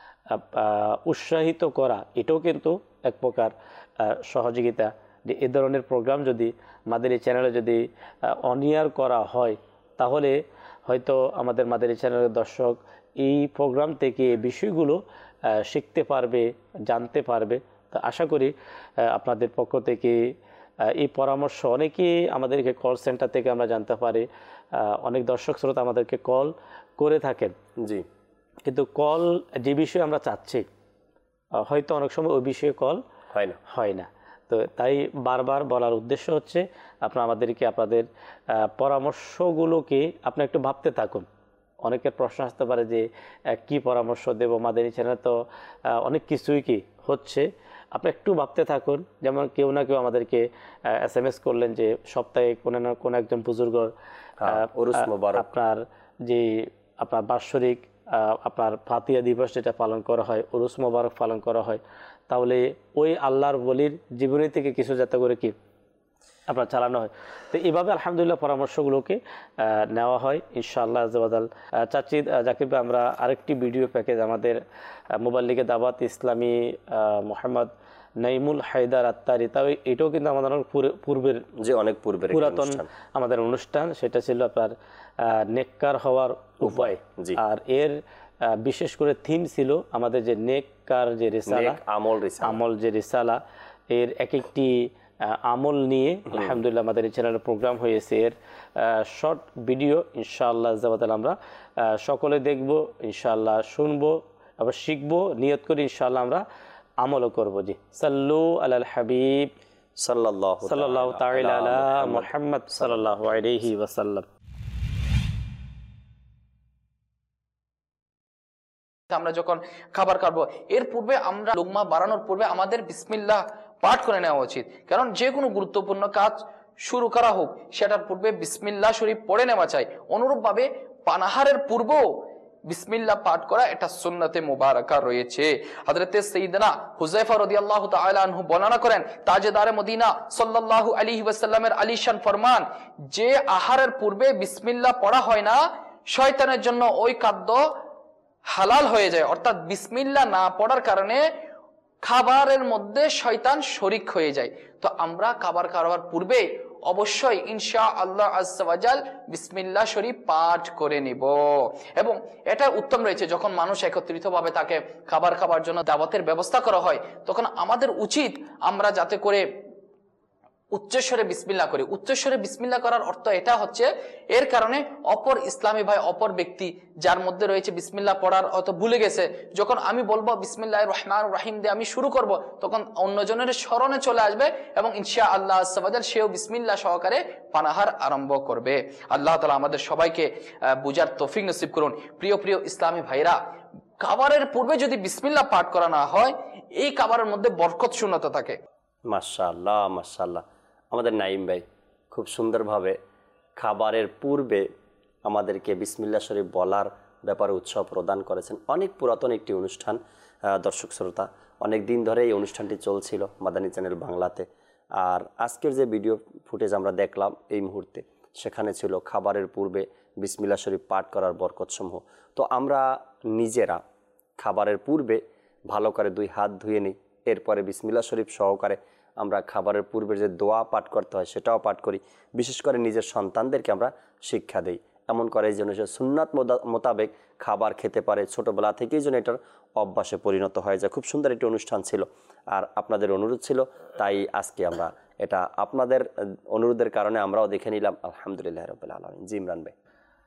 উৎসাহিত করা, এটাও কিন্তু এক প্রকার সহযোগিতা। যে এ ধরনের প্রোগ্রাম যদি মাদানী চ্যানেলে যদি অনিয়ার করা হয়, তাহলে হয়তো আমাদের মাদানী চ্যানেলের দর্শক এই প্রোগ্রাম থেকে বিষয়গুলো শিখতে পারবে, জানতে পারবে। তো আশা করি আপনাদের পক্ষ থেকে এই পরামর্শ, অনেকেই আমাদেরকে কল সেন্টার থেকে আমরা জানতে পারি, অনেক দর্শক শ্রোতা আমাদেরকে কল করে থাকেন। জি, কিন্তু কল যে বিষয়ে আমরা চাচ্ছি হয়তো অনেক সময় ওই বিষয়ে কল হয় না হয় না তো তাই বারবার বলার উদ্দেশ্য হচ্ছে আপনারা আমাদেরকে আপনাদের পরামর্শগুলোকে আপনি একটু ভাবতে থাকুন। অনেকের প্রশ্ন আসতে পারে যে কি পরামর্শ দেব, মাদানী চ্যানেল তো অনেক কিছুই কি হচ্ছে, আপনি একটু ভাবতে থাকুন। যেমন কেউ না কেউ আমাদেরকে এস এম এস করলেন যে সপ্তাহে কোনো না কোনো একজন বুজুর্গর আপনার যে আপনার বাৎসরিক আপনার ফাতিয়া দিবস যেটা পালন করা হয়, উরুস মোবারক পালন করা হয়, তাহলে ওই আল্লাহর ওলির জীবনী থেকে কিছু যাতে করে কি আপনার চালানো হয়। তো এইভাবে আলহামদুলিল্লাহ পরামর্শগুলোকে নেওয়া হয় ইনশাআল্লাহ আজ্জাওয়াজাল। চাচ্ছি জাকির ভাই, আমরা আরেকটি ভিডিও প্যাকেজ আমাদের মুবাল্লিগে দাওয়াত ইসলামী মোহাম্মদ নাইমুল হায়দার আত্তারি, তাও এটাও কিন্তু আমাদের পূর্বের যে অনেক পূর্বের পুরাতন আমাদের অনুষ্ঠান, সেটা ছিল আপনার নেককার হওয়ার উপায়। আর এর বিশেষ করে থিম ছিল আমাদের যে নেককার যে রিসালা, আমল আমল যে রিসালা, এর এক একটি আমল নিয়ে আলহামদুলিল্লাহ আমাদের এই চ্যানেলে প্রোগ্রাম হয়েছে। এর শর্ট ভিডিও ইনশাআল্লাহ আজ্জাওয়াজাল আমরা সকলে দেখব, ইনশাআল্লাহ শুনবো, আবার শিখবো, নিয়ত করি ইনশাআল্লাহ আমরা আমলও করবো। জি, সাল্লু আলাল হাবিব সাল্লাল্লাহু সাল্লাল্লাহু তাআলা আলা মুহাম্মদ সাল্লাল্লাহু আলাইহি ওয়াসাল্লাম। আমরা যখন খাবার খাবো এর পূর্বে আমরা লুকমা বাড়ানোর পূর্বে আমাদের বিসমিল্লাহ পাঠ করে নেওয়া উচিত, কারণ যে কোনো গুরুত্বপূর্ণ কাজ শুরু করা হোক সেটার পূর্বে বিসমিল্লাহ শরীফ পড়ে নেওয়া চাই। অনুরূপভাবে পানাহারের পূর্বেও বিসমিল্লাহ পাঠ করা এটা সুন্নতে মুবারাকা রয়েছে। হযরতে সাইয়্যিদনা হুযায়ফা রাদিয়াল্লাহু তাআলা আনহু বর্ণনা করেন, তাজেদারে মদিনা সাল্লাল্লাহু আলাইহি ওয়াসাল্লামের আলিশান ফরমান, যে আহারের পূর্বে বিসমিল্লাহ পড়া হয় না শয়তানের জন্য ওই খাদ্য হালাল হয়ে যায়। অর্থাৎ বিসমিল্লাহ না পড়ার কারণে খাবারের মধ্যে শয়তান শরীক হয়ে যায়। তো আমরা খাবার খাওয়ার পূর্বে অবশ্যই ইনশাআল্লাহ আজ্জা ওয়াজাল বিসমিল্লাহ শরীফ পাঠ করে নিব। এবং এটা উত্তম রয়েছে, যখন মানুষ একত্রিত ভাবে তাকে খাবার খাবার জন্য দাওয়াতের ব্যবস্থা করা হয়, তখন আমাদের উচিত আমরা যাতে করে উচ্চস্বরে বিসমিল্লাহ করি। উচ্চস্বরে বিসমিল্লাহ করার অর্থ এটা হচ্ছে, এর কারণে অপর ইসলামী ভাই, অপর ব্যক্তি যার মধ্যে রয়েছে বিসমিল্লাহ পড়ার অত ভুলে গেছে, যখন আমি বলবো বিসমিল্লাহির রহমানির রহিম দিয়ে আমি শুরু করব, তখন অন্যজনের স্মরণে চলে আসবে এবং ইনশাআল্লাহ আল্লাহ সুবহানাহু সেও বিসমিল্লাহ সহকারে পানাহার আরম্ভ করবে। আল্লাহ তাআলা আমাদের সবাইকে বুঝার তৌফিক নসিব করুন। প্রিয় প্রিয় ইসলামী ভাইরা, খাবারের পূর্বে যদি বিসমিল্লাহ পাঠ করা না হয়, এই খাবারের মধ্যে বরকত শূন্যতা থাকে। মাশাআল্লাহ মাশাআল্লাহ, আমাদের নাইম ভাই খুব সুন্দরভাবে খাবারের পূর্বে আমাদেরকে বিসমিল্লাহ শরীফ বলার ব্যাপারে উৎসাহ প্রদান করেছেন। অনেক পুরাতন একটি অনুষ্ঠান, দর্শক শ্রোতা, অনেক দিন ধরে এই অনুষ্ঠানটি চলছিল মাদানী চ্যানেল বাংলাতে। আর আজকের যে ভিডিও ফুটেজ আমরা দেখলাম এই মুহূর্তে, সেখানে ছিল খাবারের পূর্বে বিসমিল্লাহ শরীফ পাঠ করার বরকতসমূহ। তো আমরা নিজেরা খাবারের পূর্বে ভালো করে দুই হাত ধুয়ে নিই, এরপরে বিসমিল্লাহ শরীফ সহকারে আমরা খাবারের পূর্বে যে দোয়া পাঠ করতে হয় সেটাও পাঠ করি। বিশেষ করে নিজের সন্তানদেরকে আমরা শিক্ষা দেই, এমন করে যেন সে সুন্নাত মোতাবেক খাবার খেতে পারে, ছোটোবেলা থেকেই যেন এটার অভ্যাসে পরিণত হয়ে যায়। খুব সুন্দর একটি অনুষ্ঠান ছিল, আর আপনাদের অনুরোধ ছিল, তাই আজকে আমরা এটা আপনাদের অনুরোধের কারণে আমরাও দেখে নিলাম। আলহামদুলিল্লাহ রাব্বিল আলামিন। জি ইমরান ভাই,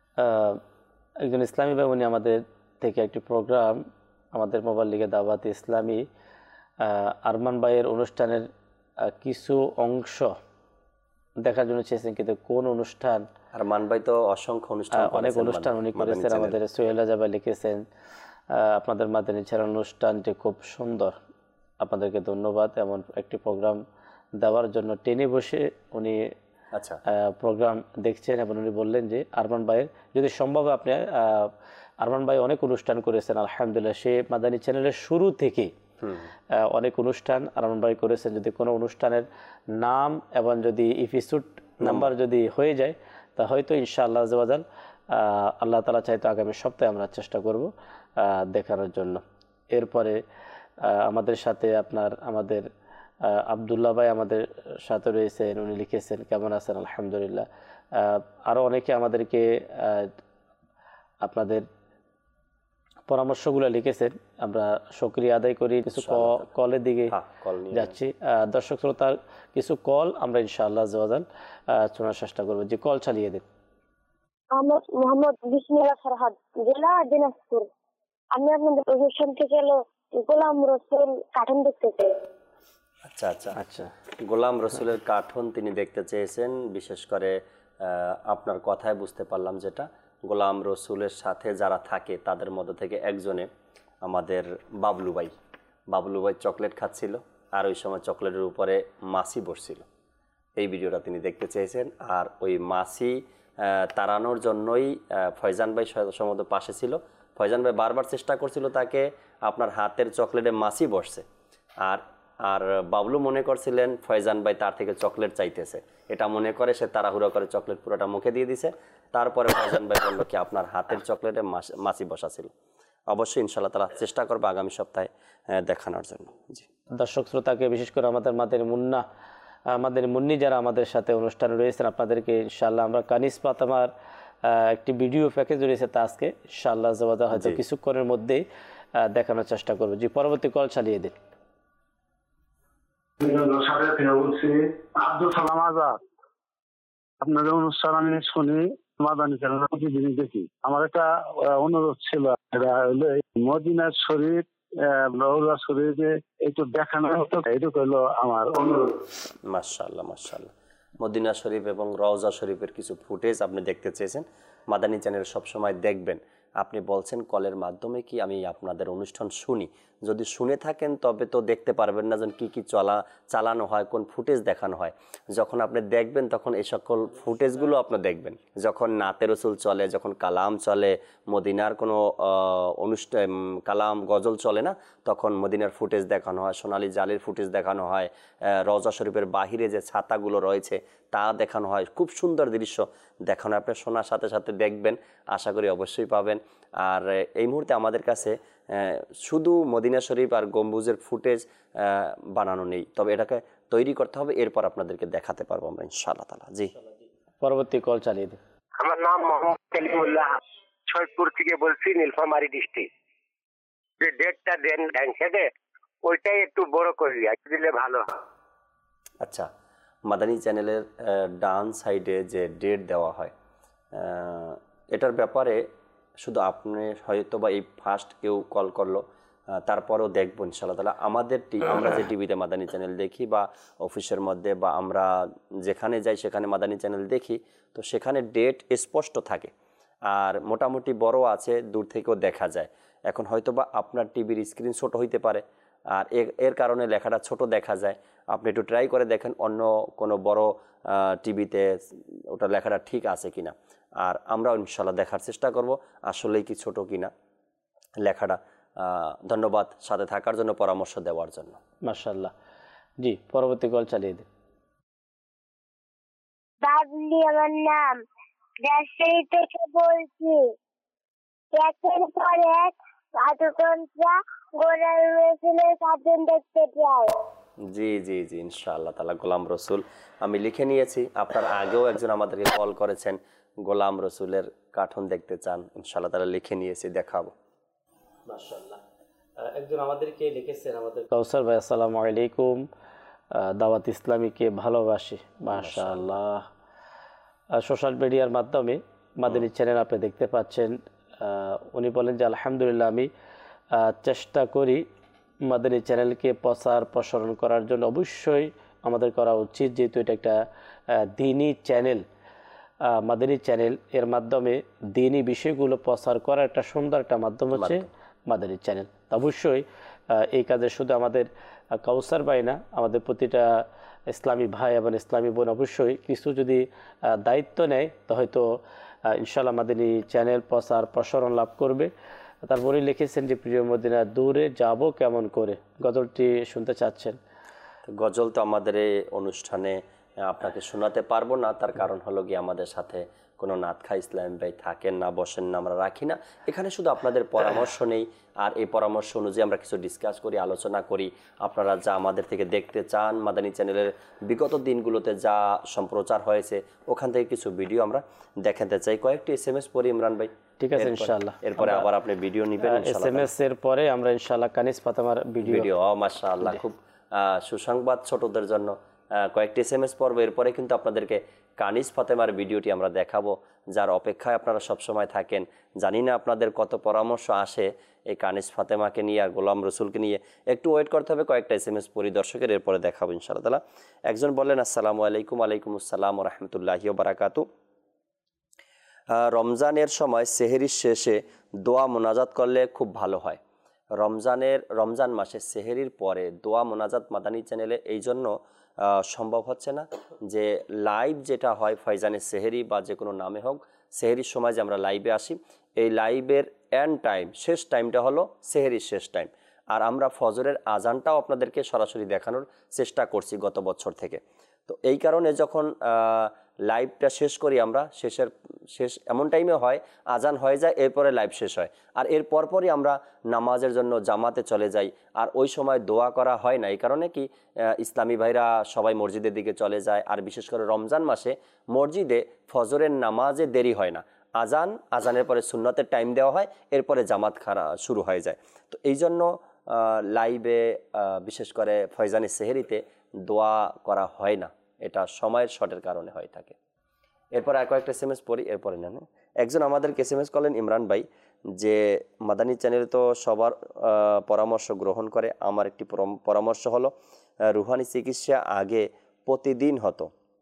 একজন ইসলামী ভাই উনি আমাদের থেকে একটি প্রোগ্রাম, আমাদের মোবাইল লিগে দাওয়াত ইসলামী আরমান ভাইয়ের অনুষ্ঠানের কিছু অংশ দেখার জন্য চেয়েছেন, কিন্তু কোন অনুষ্ঠান, আরমান ভাই তো অসংখ্য অনুষ্ঠান, অনেক অনুষ্ঠান উনি করেছেন। আমাদের সোহেল রাজা ভাই লিখেছেন আপনাদের মাদানী চ্যানেল অনুষ্ঠানটি খুব সুন্দর, আপনাদেরকে ধন্যবাদ। এমন একটি প্রোগ্রাম দেওয়ার জন্য টেনে বসে উনি আচ্ছা প্রোগ্রাম দেখছেন, এবং উনি বললেন যে আরমান ভাইয়ের যদি সম্ভব, আপনি আরমান ভাই অনেক অনুষ্ঠান করেছেন আলহামদুলিল্লাহ, সে মাদানী চ্যানেলের শুরু থেকে অনেক অনুষ্ঠান আরমান ভাই করেছেন। যদি কোনো অনুষ্ঠানের নাম এবং যদি এপিসোড নাম্বার যদি হয়ে যায়, তা হয়তো ইনশাআল্লাহ আযাওয়াজাল আল্লাহ তাআলা চাইতো আগামী সপ্তাহে আমরা চেষ্টা করব দেখানোর জন্য। এরপরে আমাদের সাথে আপনার আমাদের আব্দুল্লাহ ভাই আমাদের সাথে রয়েছেন, উনি লিখেছেন কেমন আছেন, আলহামদুলিল্লাহ। আরও অনেকে আমাদেরকে আপনাদের পরামর্শগুলো লিখেছেন, আমরা শুকরিয়া আদায় করি। কিছু কলের দিকে যাচ্ছি, দর্শক শ্রোতার কিছু কল আমরা ইনশাআল্লাহ আযাওয়াজাল শোনার চেষ্টা করবো। যে কল চালিয়ে দিন। আমার মোহাম্মদ বিসমিল্লাহ ফরহাদ, জেলা দিনাজপুর। আমি আপনাদের প্রদর্শন থেকে এলো গোলাম রসুল কার্টুন দেখতে চাই। আচ্ছা আচ্ছা আচ্ছা গোলাম রসুলের কার্টুন তিনি দেখতে চেয়েছেন। বিশেষ করে আপনার কথায় বুঝতে পারলাম যেটা গোলাম রসুলের সাথে যারা থাকে তাদের মধ্যে থেকে একজনে আমাদের বাবলু ভাই, বাবলু ভাই চকলেট খাচ্ছিল, আর ওই সময় চকলেটের উপরে মাছি বসছিল। এই ভিডিওটা তিনি দেখতে চেয়েছেন। আর ওই মাছি তাড়ানোর জন্যই ফয়জান ভাই সম্ভবত পাশে ছিল। ফয়জান ভাই বারবার চেষ্টা করছিল তাকে, আপনার হাতের চকলেটে মাছি বসছে, আর আর বাবলু মনে করছিলেন ফয়জান ভাই তার থেকে চকলেট চাইতেছে। এটা মনে করে সে তাড়াহুড়ো করে চকলেট পুরোটা মুখে দিয়ে দিছে। তারপরে ফয়জান ভাই বলল কি আপনার হাতের চকলেটে মাছি বসা ছিল। অবশ্যই ইনশাআল্লাহ তাআলা চেষ্টা করবো আগামী সপ্তাহে দেখানোর জন্য। জি দর্শক শ্রোতাকে, বিশেষ করে আমাদের মাদের মুন্না, আমাদের মুন্নি যারা আমাদের সাথে অনুষ্ঠানে রয়েছেন, আপনাদেরকে ইনশাআল্লাহ আমরা কানিস ফাতেমার একটি ভিডিও প্যাকেজ রয়েছে, তা আজকে ইনশাআল্লাহ আযাওয়াজাল হয়তো কিছুক্ষণের মধ্যেই দেখানোর চেষ্টা করবো। জি পরবর্তী কল চালিয়ে দিন। বলছি আব্দুল সালাম আজাদ, আপনাদের অনুষ্ঠান আমি শুনি, মাদানী চ্যানেল প্রতিদিনই দেখি। আমার একটা অনুরোধ ছিল, এটা হলো মদিনা শরীফ রওজা শরীফে একটু দেখানো হতো, এইটুকু হলো আমার অনুরোধ। মাশাআল্লাহ মাশাআল্লাহ, মদিনা শরীফ এবং রওজা শরীফের কিছু ফুটেজ আপনি দেখতে চেয়েছেন, মাদানী চ্যানেল সবসময় দেখবেন। আপনি বলছেন কলের মাধ্যমে কি আমি আপনাদের অনুষ্ঠান শুনি, যদি শুনে থাকেন তবে তো দেখতে পারবেন না যেন কী কী চলা চালানো হয়, কোন ফুটেজ দেখানো হয়। যখন আপনি দেখবেন তখন এই সকল ফুটেজগুলো আপনি দেখবেন। যখন নাতে রসুল চলে, যখন কালাম চলে, মদিনার কোনো অনুষ্ঠান কালাম গজল চলে না, তখন মদিনার ফুটেজ দেখানো হয়, সোনালী জালির ফুটেজ দেখানো হয়, রওজা শরীফের বাহিরে যে ছাতাগুলো রয়েছে তা দেখানো হয়। খুব সুন্দর দৃশ্য দেখানো, আপনি শোনার সাথে সাথে দেখবেন, আশা করি অবশ্যই পাবেন। আর এই মুহূর্তে আমাদের কাছে শুধু মদিনা শরীফ আর গম্বুজের ফুটেজ বানানো নেই, তবে এটাকে তৈরি করতে হবে, এরপর আপনাদেরকে দেখাতে পারবো আমরা ইনশাআল্লাহ তাআলা। জি পরবর্তী কল চালিয়ে দিন। আমার নাম মোহাম্মদ কালিমুল্লাহ, সৈয়দপুর থেকে বলছি, নীলফামারী ডিস্ট্রিক্ট। যে ডেটটা দেন ব্যাংকে, ওইটাই একটু বড় করে দিলে ভালো হয়। আচ্ছা, মাদানী চ্যানেলের ডান সাইডে যে ডেট দেওয়া হয়, এটার ব্যাপারে শুধু আপনি হয়তো বা এই ফার্স্ট কেউ কল করলো, তারপরেও দেখবো ইনশাআল্লাহ তাআলা আমাদের আমরা যে টিভিতে মাদানী চ্যানেল দেখি বা অফিসের মধ্যে বা আমরা যেখানে যাই সেখানে মাদানী চ্যানেল দেখি, তো সেখানে ডেট স্পষ্ট থাকে আর মোটামুটি বড় আছে, দূর থেকেও দেখা যায়। এখন হয়তো বা আপনার টিভির স্ক্রিন ছোট হইতে পারে আর এর কারণে লেখাটা ছোট দেখা যায়। আপনি একটু ট্রাই করে দেখেন অন্য কোনো বড় টিভিতে ওটা লেখাটা ঠিক আছে কিনা, আর আমরা ইনশাআল্লাহ দেখার চেষ্টা করব আসলেই কি ছোট কিনা লেখাটা। ধন্যবাদ সাথে থাকার জন্য, পরামর্শ দেওয়ার জন্য। মাশাআল্লাহ। জি, পরবর্তী কল চালিয়ে দিন। বাবলি আমার নাম, রাজশাহী থেকে বলছি। একের পর এক সাধুতন্ত্রা গোলাম রসুলের সাধন দেখতে চাই। জি জি জি ইনশাআল্লাহ তাআলা গোলাম রসুল আমি লিখে নিয়েছি। আপনার আগেও একজন আমাদেরকে কল করেছেন, গোলাম রসুলের কার্টুন দেখতে চান, ইনশাআল্লাহ তাআলা লিখে নিয়েছি, দেখাবো। মাশাআল্লাহ। একজন আমাদেরকে লিখেছেন, আমাদের কাউসার ভাই, আসসালামু আলাইকুম, দাওয়াত ইসলামীকে ভালোবাসি। মাশাআল্লাহ। সোশ্যাল মিডিয়ার মাধ্যমে মাদানী চ্যানেল আপনি দেখতে পাচ্ছেন। উনি বলেন যে আলহামদুলিল্লাহ, আমি চেষ্টা করি মাদানী চ্যানেলকে প্রচার প্রসারণ করার জন্য। অবশ্যই আমাদের করা উচিত, যেহেতু এটা একটা দ্বীনি চ্যানেল, মাদানী চ্যানেল, এর মাধ্যমে দ্বীনি বিষয়গুলো প্রচার করার একটা সুন্দর একটা মাধ্যম হচ্ছে মাদানী চ্যানেল। অবশ্যই এই কাজে শুধু আমাদের কাউসার ভাই না, আমাদের প্রতিটা ইসলামী ভাই এবং ইসলামী বোন অবশ্যই কিছু যদি দায়িত্ব নেয়, তো হয়তো ইনশাআল্লাহ মাদানী চ্যানেল প্রচার প্রসারণ লাভ করবে। তারপরে লিখেছেন যে প্রিয় মদিনা দূরে যাব কেমন করে, গজলটি শুনতে চাচ্ছেন। গজল তো আমাদের এই অনুষ্ঠানে আপনাকে শোনাতে পারবো না, তার কারণ হলো কি আমাদের সাথে কোনো নাতখা ইসলাম ভাই থাকেন না, বসেন না, আমরা রাখি না। এখানে শুধু আপনাদের পরামর্শ নেই, আর এই পরামর্শ অনুযায়ী আমরা কিছু ডিসকাস করি, আলোচনা করি। আপনারা যা আমাদের থেকে দেখতে চান, মাদানী চ্যানেলের বিগত দিনগুলোতে যা সম্প্রচার হয়েছে ওখান থেকে কিছু ভিডিও আমরা দেখাতে চাই। কয়েকটি এস এম এস পড়ি ইমরান ভাই, ঠিক আছে ইনশাআল্লাহ। এরপরে আবার আপনি ভিডিও নেবেন ইনশাআল্লাহ। এসএমএস এর পরে আমরা ইনশাআল্লাহ কানিজ ফাতেমার ভিডিও ভিডিও মাশাআল্লাহ, খুব সুসংবাদ ছোটদের জন্য। কয়েকটি এস এম এস পর্ব, এরপরে কিন্তু আপনাদেরকে কানিজ ফাতেমার ভিডিওটি আমরা দেখাবো, যার অপেক্ষায় আপনারা সবসময় থাকেন। জানি না আপনাদের কত পরামর্শ আসে এই কানিজ ফাতেমাকে নিয়ে আর গোলাম রসুলকে নিয়ে, একটু ওয়েট করতে হবে। কয়েকটা এস এম এস পরিদর্শকের, এরপরে দেখাবো ইনশাআল্লাহ তাআলা। একজন বললেন আসসালামু আলাইকুম। আলাইকুম আসসালাম ওয়া রাহমাতুল্লাহি ওয়া বারাকাতু। রমজানের সময় সেহরির শেষে দোয়া মোনাজাত করলে খুব ভালো হয়। রমজানের রমজান মাসে সেহরির পরে দোয়া মোনাজাত মাদানী চ্যানেলে এই জন্য সম্ভব হচ্ছে না যে লাইভ যেটা হয় ফয়জানের সেহরি বা যে কোনো নামে হোক, সেহরির সময় যে আমরা লাইভে আসি, এই লাইভের এন্ড টাইম, শেষ টাইমটা হলো সেহরির শেষ টাইম। আর আমরা ফজরের আজানটাও আপনাদেরকে সরাসরি দেখানোর চেষ্টা করছি গত বছর থেকে। তো এই কারণে যখন লাইভটা শেষ করি আমরা, শেষের শেষ এমন টাইমে হয় আজান হয়ে যায়, এরপরে লাইভ শেষ হয়, আর এর পরপরই আমরা নামাজের জন্য জামাতে চলে যাই। আর ওই সময় দোয়া করা হয় না, এই কারণে কি ইসলামী ভাইরা সবাই মসজিদের দিকে চলে যায়। আর বিশেষ করে রমজান মাসে মসজিদে ফজরের নামাজে দেরি হয় না, আজান আজানের পরে সুন্নতের টাইম দেওয়া হয়, এরপরে জামাত খারা শুরু হয়ে যায়। তো এই জন্য লাইভে বিশেষ করে ফয়জানি সেহরিতে দোয়া করা হয় না, এটা সময়ের শর্টের কারণে হয়ে থাকে। এরপর আর কয়েকটা এস এম এস পড়ি, এরপরে নেন। একজন আমাদেরকে এস এম এস করলেন ইমরান ভাই, যে মাদানী চ্যানেল তো সবার পরামর্শ গ্রহণ করে। আমার একটি পরামর্শ হলো, রুহানি চিকিৎসা আগে প্রতিদিন হতো,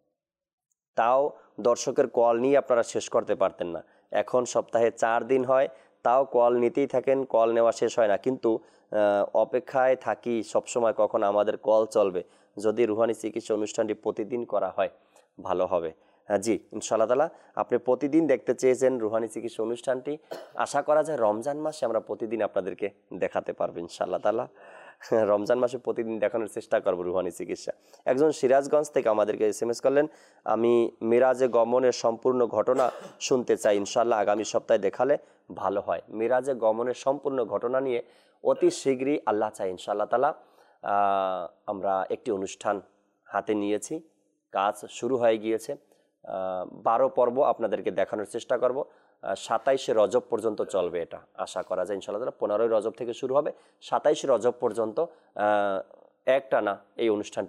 তাও দর্শকের কল নিয়ে আপনারা শেষ করতে পারতেন না। এখন সপ্তাহে চার দিন হয়, তাও কল নিতেই থাকেন, কল নেওয়া শেষ হয় না। কিন্তু অপেক্ষায় থাকি সবসময় কখন আমাদের কল চলবে। যদি রুহানি চিকিৎসা অনুষ্ঠানটি প্রতিদিন করা হয় ভালো হবে। হ্যাঁ জি ইনশাআল্লাহ তাআলা, আপনি প্রতিদিন দেখতে চেয়েছেন রুহানি চিকিৎসা অনুষ্ঠানটি, আশা করা যায় রমজান মাসে আমরা প্রতিদিন আপনাদেরকে দেখাতে পারবো ইনশাআল্লাহ তাআলা। রমজান মাসে প্রতিদিন দেখানোর চেষ্টা করবো রুহানি চিকিৎসা। একজন সিরাজগঞ্জ থেকে আমাদেরকে এস এম এস করলেন, আমি মিরাজে গমনের সম্পূর্ণ ঘটনা শুনতে চাই, ইনশাআল্লাহ আগামী সপ্তাহে দেখালে ভালো হয়। মিরাজে গমনের সম্পূর্ণ ঘটনা নিয়ে অতি শীঘ্রই আল্লাহ চাই ইনশাআল্লাহ তাআলা আমরা একটি অনুষ্ঠান হাতে নিয়েছি, কাজ শুরু হয়ে গিয়েছে। বারো পর্ব আপনাদেরকে দেখানোর চেষ্টা করব। সাতাইশে রজব পর্যন্ত চলবে, এটা আশা করা যায় ইনশাআল্লাহ তাআলা। পনেরোই রজব থেকে শুরু হবে, সাতাইশে রজব পর্যন্ত একটা না এই অনুষ্ঠানটি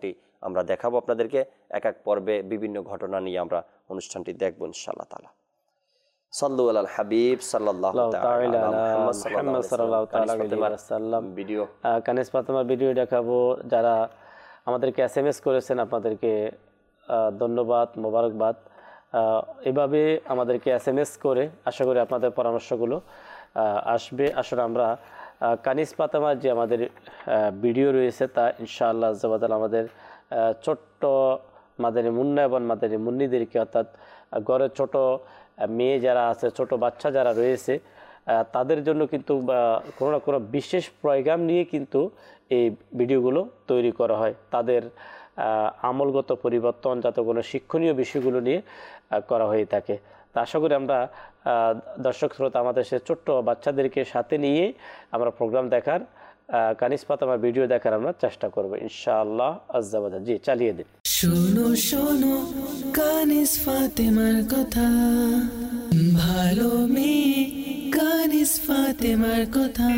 আমরা দেখাবো আপনাদেরকে এক এক পর্বে বিভিন্ন ঘটনা নিয়ে আমরা অনুষ্ঠানটি দেখবো ইনশাআল্লাহ তাআলা। সাল্লু আলাল হাবিব সাল্লাল্লাহু তাআলা মুহাম্মদ সাল্লাল্লাহু তাআলা আলাইহি ওয়াসাল্লাম। ভিডিও কানিজ ফাতেমার ভিডিও দেখাবো। যারা আমাদেরকে এসএমএস করেছেন আপনাদেরকে ধন্যবাদ, মোবারকবাদ। এভাবে আমাদেরকে এসএমএস করে আশা করি আপনাদের পরামর্শগুলো আসবে। আসলে আমরা কানিজ ফাতেমার যে আমাদের ভিডিও রয়েছে তা ইনশাআল্লাহ আজ্জাওয়াজাল আমাদের ছোট্ট মাদানী মুন্না এবং মাদানী মুন্নিদেরকে, অর্থাৎ ঘরের ছোট মেয়ে যারা আছে, ছোট বাচ্চা যারা রয়েছে তাদের জন্য কিন্তু কোনো না কোনো বিশেষ প্রোগ্রাম নিয়ে কিন্তু এই ভিডিওগুলো তৈরি করা হয়। তাদের আমলগত পরিবর্তন, যাতে কোনো শিক্ষণীয় বিষয়গুলো নিয়ে করা হয়ে থাকে। তা আশা করি আমরা দর্শক শ্রোতা আমাদের সে ছোট্ট বাচ্চাদেরকে সাথে নিয়ে আমরা প্রোগ্রাম দেখার, কানিজ ফাতেমার ভিডিও দেখার আমরা চেষ্টা করব ইনশাআল্লাহ আজ্জা ওয়া জাল। জি, চালিয়ে দিন। শোনো শোনো কানিজ ফাতেমার কথা, ভালো মেয়ে কানিজ ফাতেমার কথা।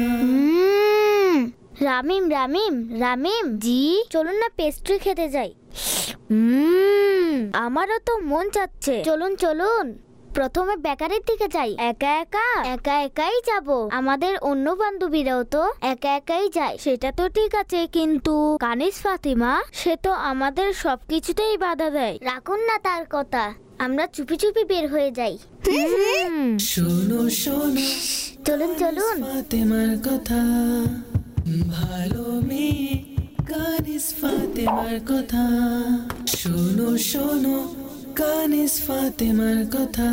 রামিম রামিম রামিম জি, চলুন না পেস্ট্রি খেতে যাই। হুম, আমারও তো মন চাচ্ছে। চলুন চলুন, প্রথমে বেকারির দিকে যাই। একা একা একা একাই যাব, আমাদের অন্য বান্ধবীরাও তো একা একাই যায়। সেটা তো ঠিক আছে, কিন্তু কানিজ ফাতিমা সে তো আমাদের সবকিছুতেই বাধা দেয়। রাখুন না তার কথা, আমরা চুপি চুপি বের হয়ে যাই। শোনো শোনো চলুন চলুন ফাতেমার কথা, ভালো মেয়ে কানিজ ফাতেমার কথা। শোনো শোনো কানিজ ফাতেমার কথা,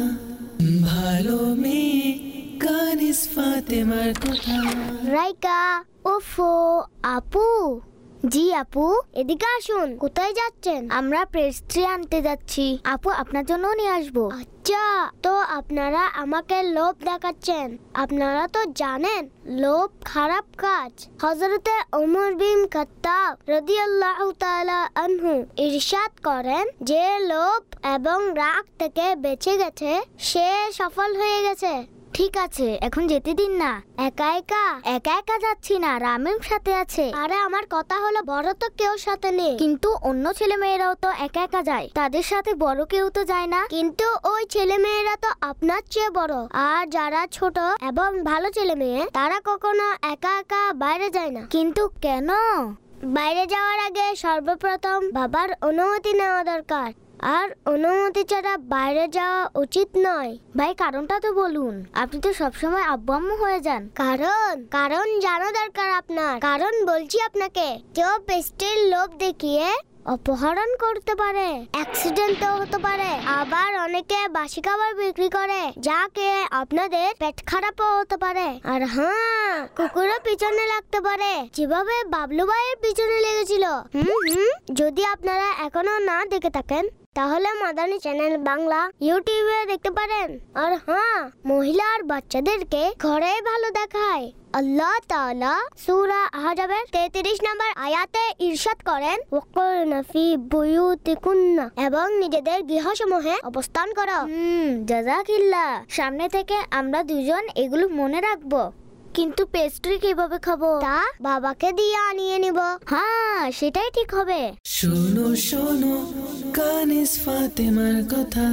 ভালো মেয়ে কানিজ ফাতেমার কথা। রাইকা, ওফো, আপু। জি আপু, এদিকে আসুন। কোথায় যাচ্ছেন? আমরা পেস্ট্রি আনতে যাচ্ছি। আপু, আপনার জন্য নিয়ে আসবো। আচ্ছা, তো আপনারা আমাকে লোভ দেখাচ্ছেন। আপনারা তো জানেন লোভ খারাপ কাজ। হযরতে ওমর বিন খাত্তাব রাদিয়াল্লাহু তাআলা আনহু ইরশাদ করেন, যে লোভ এবং রাগ থেকে বেঁচে গেছে সে সফল হয়ে গেছে। ঠিক আছে, এখন যেতে দিন না। একা একা একা একা যাচ্ছি না, রামিম সাথে আছে। আরে আমার কথা হলো, বড় তো কেউ সাথে নেই, কিন্তু অন্য ছেলে মেয়েরাও তো একা একা যায়। তাদের সাথে বড় কেউ তো যায় না। কিন্তু ওই ছেলে মেয়েরা তো আপনার চেয়ে বড়, আর যারা ছোট এবং ভালো ছেলে মেয়ে তারা কখনো একা একা বাইরে যায় না। কিন্তু কেন? বাইরে যাওয়ার আগে সর্বপ্রথম বাবার অনুমতি নেওয়া দরকার, আর অনুমতি ছাড়া বাইরে যাওয়া উচিত নয়। ভাই, কারণটা তো বলুন। আপনি তো সবসময় আব্বু আম্মু হয়ে যান। কারণ কারণ জানা দরকার আপনার। কারণ বলছি আপনাকে, কেউ পেস্টের লোভ দেখিয়ে অপহরণ করতে পারে, অ্যাক্সিডেন্টও হতে পারে। আবার অনেকে বাসি খাবার বিক্রি করে, যা খেয়ে আপনাদের পেট খারাপও হতে পারে। আর হ্যাঁ, কুকুরের পিছনে লাগতে পারে, যেভাবে বাবলু ভাইয়ের পিছনে লেগেছিল। হুম হুম যদি আপনারা এখনো না দেখে থাকেন তাহলে মাদানী চ্যানেল বাংলা ইউটিউবে দেখতে পারেন। আর হ্যাঁ, মহিলা আর বাচ্চাদেরকে ঘরে ভালো দেখায়। আল্লাহ তাআলা সূরা আহজাবের তেত্রিশ নম্বর আয়াতে ইরশাদ করেন, ওয়াকুরনা ফি বুয়ুতিকুন্না, এবং নিজেদের গৃহসমূহে অবস্থান করো। হুম জাযাকিল্লাহ। সামনে থেকে আমরা দুজন এগুলো মনে রাখবো। কিন্তু পেস্ট্রি কিভাবে খাবো? তা বাবাকে দিয়ে আনিয়ে নিব। হ্যাঁ, সেটাই ঠিক হবে। শোনো শোনো কানিজ ফাতেমার কথা।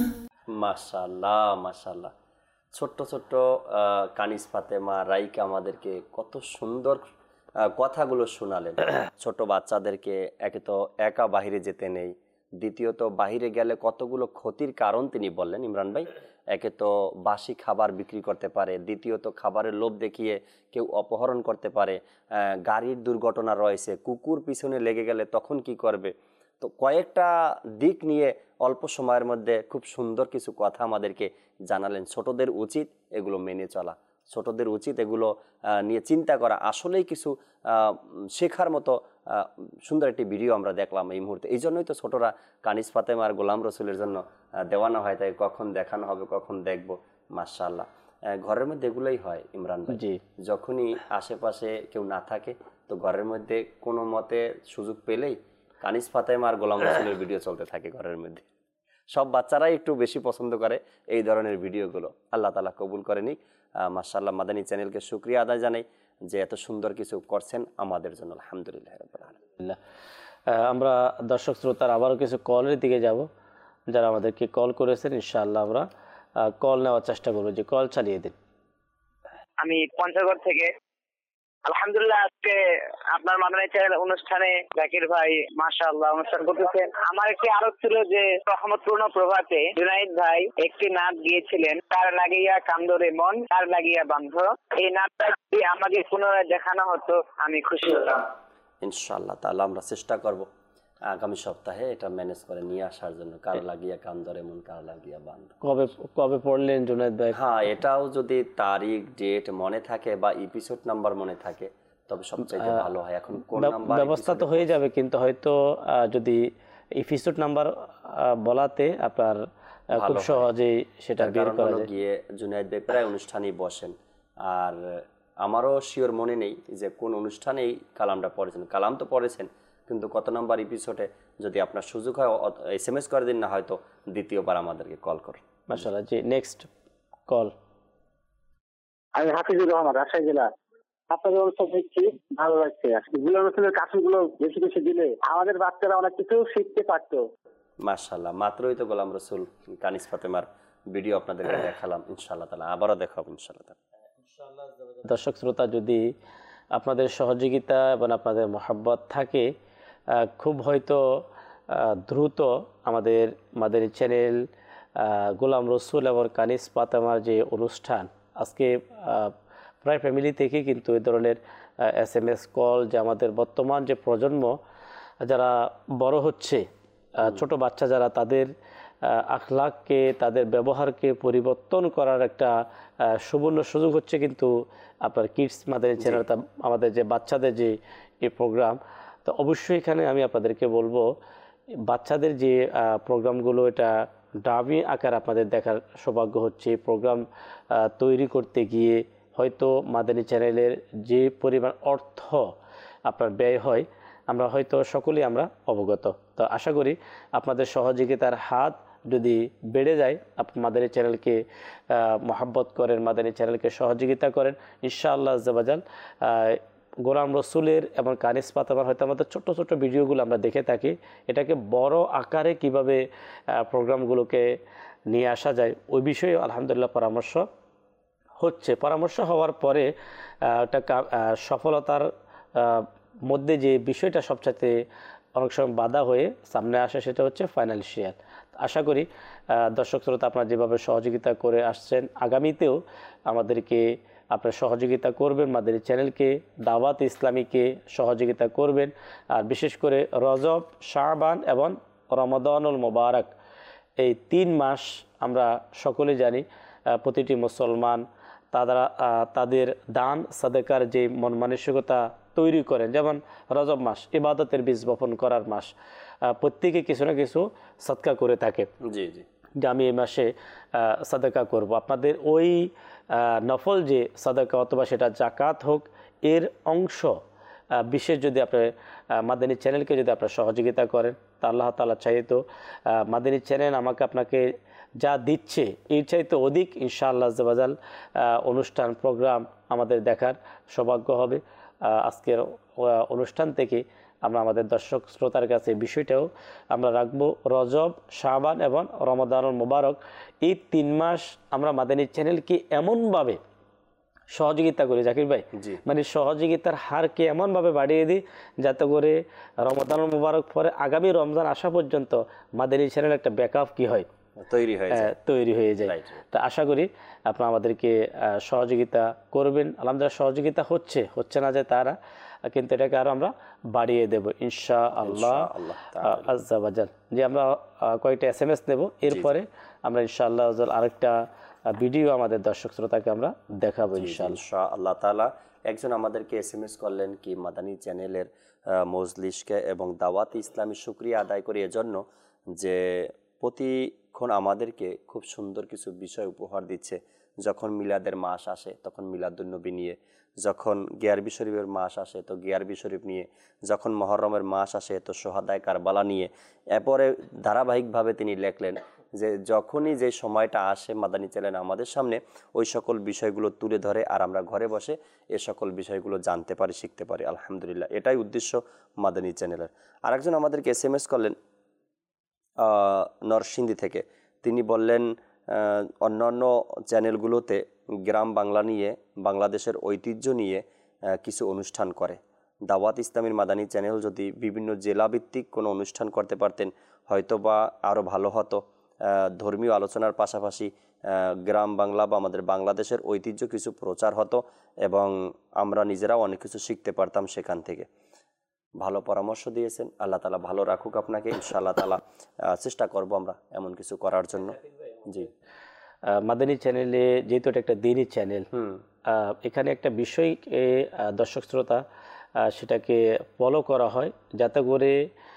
মাশাআল্লাহ মাশাআল্লাহ, ছোট্ট ছোট্ট কানিজ ফাতেমা রাইকা আমাদেরকে কত সুন্দর কথাগুলো শোনালেন। ছোট বাচ্চাদেরকে একে তো একা বাহিরে যেতে নেই, দ্বিতীয়ত বাহিরে গেলে কতগুলো ক্ষতির কারণ তিনি বললেন ইমরান ভাই। একে তো বাসি খাবার বিক্রি করতে পারে, দ্বিতীয়ত খাবারের লোভ দেখিয়ে কেউ অপহরণ করতে পারে, গাড়ির দুর্ঘটনা রয়েছে, কুকুর পিছনে লেগে গেলে তখন কি করবে। তো কয়েকটা দিক নিয়ে অল্প সময়ের মধ্যে খুব সুন্দর কিছু কথা আমাদেরকে জানালেন। ছোটদের উচিত এগুলো মেনে চলা, ছোটদের উচিত এগুলো নিয়ে চিন্তা করা। আসলেই কিছু শেখার মতো সুন্দর একটি ভিডিও আমরা দেখলাম এই মুহূর্তে। এই জন্যই তো ছোটরা কানিজ ফাতেমা আর গোলাম রসুলের জন্য দেওয়ানা হয়, তাই কখন দেখানো হবে, কখন দেখবো। মাশাআল্লাহ, ঘরের মধ্যে এগুলোই হয় ইমরান ভাই। যখনই আশেপাশে কেউ না থাকে তো ঘরের মধ্যে কোনো মতে সুযোগ পেলেই কানিজ ফাতেমা আর গোলাম রসুলের ভিডিও চলতে থাকে ঘরের মধ্যে। সব বাচ্চারাই একটু বেশি পছন্দ করে এই ধরনের ভিডিওগুলো। আল্লাহ তাআলা কবুল করে নিক। মাশাআল্লাহ, মাদানী চ্যানেলকে শুকরিয়া আদায় জানাই যে এত সুন্দর কিছু করছেন আমাদের জন্য। আলহামদুলিল্লাহ রাব্বিল আলামিন। আমরা দর্শক শ্রোতার আবারও কিছু কলের দিকে যাব, যারা আমাদেরকে কল করেছেন ইনশাআল্লাহ আমরা কল নেওয়ার চেষ্টা করবো। যে কল চালিয়ে দিন। আমি পঞ্চগড় থেকে। আলহামদুলিল্লাহ, আজকে আপনার মাদানী চ্যানেল অনুষ্ঠানে জাকির ভাই মাশাআল্লাহ অনুষ্ঠান করতেছেন। আমার একটি আরোপ ছিল যে রহমতপূর্ণ প্রভাতে জুনাইদ ভাই একটি নাচ গিয়েছিলেন, তার লাগিয়া কান্দরে মন, তার লাগিয়া বান্ধ। এই নাচটা যদি আমাকে পুনরায় দেখানো হতো আমি খুশি হতাম। ইনশাআল্লাহ তাআলা আমরা চেষ্টা করব আগামী সপ্তাহে এটা ম্যানেজ করে নিয়ে আসার জন্য। কার লাগিয়া কান্দরে মন, কার লাগিয়া বান্ধ। কবে কবে পড়লেন জুনাইদ ভাই? হ্যাঁ, এটাও যদি তারিখ ডেট মনে থাকে বা এপিসোড নাম্বার মনে থাকে তবে সবচেয়ে ভালো হয়। এখন কোন নাম্বার ব্যবস্থা তো হয়ে যাবে, কিন্তু হয়তো যদি এপিসোড নাম্বার বলাতে আপনার খুব সহজেই সেটা বের করা যায়। গিয়ে জুনাইদ ভাই প্রায় অনুষ্ঠানই বসেন, আর আমারও শিওর মনে নেই যে কোন অনুষ্ঠানে এই কালামটা পড়েছেন। কালাম তো পড়েছেন, কিন্তু কত নাম্বার এপিসোডে যদি আপনার সুযোগ হয় এস এম এস করে দিন, না হয়তো দ্বিতীয়বার আমাদেরকে কল করুন। মাশাআল্লাহ। জি, নেক্সট কল। আমি হাফিজুর রহমান, রাজশাহী জেলা। আপনাদের অনুষ্ঠান দেখছি, ভালো লাগছে। গুলো অনুষ্ঠানের কাজগুলো বেশি বেশি দিলে আমাদের বাচ্চারা অনেক কিছু শিখতে পারতো। মাশাআল্লাহ, মাত্রই তো গোলাম রসুল কানিস ফাতেমার ভিডিও আপনাদেরকে দেখালাম। ইনশাআল্লাহ তাআলা আবারও দেখাবো ইনশাআল্লাহ তাআলা। দর্শক শ্রোতা, যদি আপনাদের সহযোগিতা এবং আপনাদের মহব্বত থাকে, খুব হয়তো দ্রুত আমাদের মাদানী চ্যানেল গোলাম রসুল এবং কানিস ফাতেমার যে অনুষ্ঠান, আজকে প্রায় ফ্যামিলি থেকে কিন্তু এই ধরনের এস এম এস কল, যে আমাদের বর্তমান যে প্রজন্ম যারা বড় হচ্ছে, ছোট বাচ্চা যারা, তাদের আখলাককে, তাদের ব্যবহারকে পরিবর্তন করার একটা সুবর্ণ সুযোগ হচ্ছে কিন্তু আপনার কিডস মাদানী চ্যানেল, আমাদের যে বাচ্চাদের যে এই প্রোগ্রাম। তো অবশ্যই এখানে আমি আপনাদেরকে বলবো, বাচ্চাদের যে প্রোগ্রামগুলো এটা ডামি আকার আপনাদের দেখার সৌভাগ্য হচ্ছে। প্রোগ্রাম তৈরি করতে গিয়ে হয়তো মাদানী চ্যানেলের যে পরিমাণ অর্থ আপনার ব্যয় হয়, আমরা হয়তো সকলেই আমরা অবগত। তো আশা করি আপনাদের সহযোগিতার হাত যদি বেড়ে যায়, আপনি মাদানী চ্যানেলকে মহাব্বত করেন, মাদানী চ্যানেলকে সহযোগিতা করেন, ইনশাআল্লাহ আজ্জাবাজাল গোলাম রসুলের এবং কানিস ফাতেমার হয়তো আমাদের ছোট্ট ছোট্ট ভিডিওগুলো আমরা দেখে থাকি, এটাকে বড় আকারে কিভাবে প্রোগ্রামগুলোকে নিয়ে আসা যায় ওই বিষয়ে আলহামদুলিল্লাহ পরামর্শ হচ্ছে। পরামর্শ হওয়ার পরে একটা সফলতার মধ্যে যে বিষয়টা সবচাইতে অনেক সময় বাধা হয়ে সামনে আসে, সেটা হচ্ছে ফাইন্যান্সিয়াল। আশা করি দর্শক শ্রোতা আপনারা যেভাবে সহযোগিতা করে আসছেন, আগামীতেও আমাদেরকে আপনার সহযোগিতা করবেন, মাদানী চ্যানেলকে, দাওয়াত ইসলামীকে সহযোগিতা করবেন। আর বিশেষ করে রজব, শাবান এবং রমাদানুল মোবারক, এই তিন মাস আমরা সকলে জানি প্রতিটি মুসলমান তারা তাদের দান সাদেকার যে মন মানসিকতা তৈরি করেন। যেমন রজব মাস ইবাদতের বীজ বপন করার মাস, প্রত্যেকে কিছু না কিছু সদকা করে থাকে। জি জি যে আমি এই মাসে সাদাকা করব। আপনাদের ওই নফল যে সাদাকা অথবা সেটা জাকাত হোক, এর অংশ বিশেষ যদি আপনি মাদানী চ্যানেলকে যদি আপনার সহযোগিতা করেন, তা আল্লাহ তাআলা চাইতো মাদানী চ্যানেল আমাকে আপনাকে যা দিচ্ছে এর চাইতে অধিক ইনশাআল্লাহ আজ্জাবাজাল অনুষ্ঠান প্রোগ্রাম আমাদের দেখার সৌভাগ্য হবে। আজকের অনুষ্ঠান থেকে আমরা আমাদের দর্শক শ্রোতার কাছে বিষয়টাও আমরা রাখবো, রজব, শাবান এবং রমাদানুল মোবারক, এই তিন মাস আমরা মাদানী চ্যানেলকে এমনভাবে সহযোগিতা করি জাকির ভাই, মানে সহযোগিতার হারকে এমনভাবে বাড়িয়ে দিই যাতে করে রমাদানুল মোবারক পরে আগামী রমজান আসা পর্যন্ত মাদানী চ্যানেল একটা ব্যাকআপ কি হয় তৈরি হয়ে যায় তৈরি হয়ে যায় তা আশা করি আপনারা আমাদেরকে সহযোগিতা করবেন। আলহামদুলিল্লাহ সহযোগিতা হচ্ছে হচ্ছে না যে তারা, কিন্তু এটাকে আরো আমরা বাড়িয়ে দেব ইনশাআল্লাহ আজ্জা ওয়াজাল। যে আমরা কয়েকটা এস এম এস নেব, এরপরে আমরা ইনশাআল্লাহ আরেকটা ভিডিও আমাদের দর্শক শ্রোতাকে আমরা দেখাবো ইনশাআল্লাহ তাআলা। একজন আমাদেরকে এস এম এস করলেন কি মাদানী চ্যানেলের মজলিসকে এবং দাওয়াত ইসলামী শুকরিয়া আদায় করি এজন্য যে প্রতিক্ষণ আমাদেরকে খুব সুন্দর কিছু বিষয় উপহার দিচ্ছে। যখন মিলাদের মাস আসে তখন মিলাদুন্নবী নিয়ে, যখন গিয়ারবি শরীফের মাস আসে তো গিয়ারবি শরীফ নিয়ে, যখন মহরমের মাস আসে তো সোহাদায়ে কারবালা নিয়ে। এরপরে ধারাবাহিকভাবে তিনি লেখলেন যে যখনই যে সময়টা আসে মাদানী চ্যানেল আমাদের সামনে ওই সকল বিষয়গুলো তুলে ধরে আর আমরা ঘরে বসে এ সকল বিষয়গুলো জানতে পারি, শিখতে পারি। আলহামদুলিল্লাহ, এটাই উদ্দেশ্য মাদানী চ্যানেলের। আরেকজন আমাদেরকে এস এম এস করলেন নরসিংদী থেকে। তিনি বললেন অন্যান্য চ্যানেলগুলোতে গ্রাম বাংলা নিয়ে, বাংলাদেশের ঐতিহ্য নিয়ে কিছু অনুষ্ঠান করে। দাওয়াত ইসলামীর মাদানী চ্যানেল যদি বিভিন্ন জেলাভিত্তিক কোনো অনুষ্ঠান করতে পারতেন হয়তো বা আরও ভালো হতো। ধর্মীয় আলোচনার পাশাপাশি গ্রাম বাংলা বা আমাদের বাংলাদেশের ঐতিহ্য কিছু প্রচার হতো এবং আমরা নিজেরাও অনেক কিছু শিখতে পারতাম সেখান থেকে। ভালো পরামর্শ দিয়েছেন, আল্লাহ তালা ভালো রাখুক আপনাকে। ইনশাআল্লাহ তালা চেষ্টা করব আমরা এমন কিছু করার জন্য। জি, মাদানী চ্যানেলে যেহেতু এটা একটা দিনী চ্যানেল, এখানে একটা বিষয় দর্শক শ্রোতা সেটাকে ফলো করা হয় যাতে করে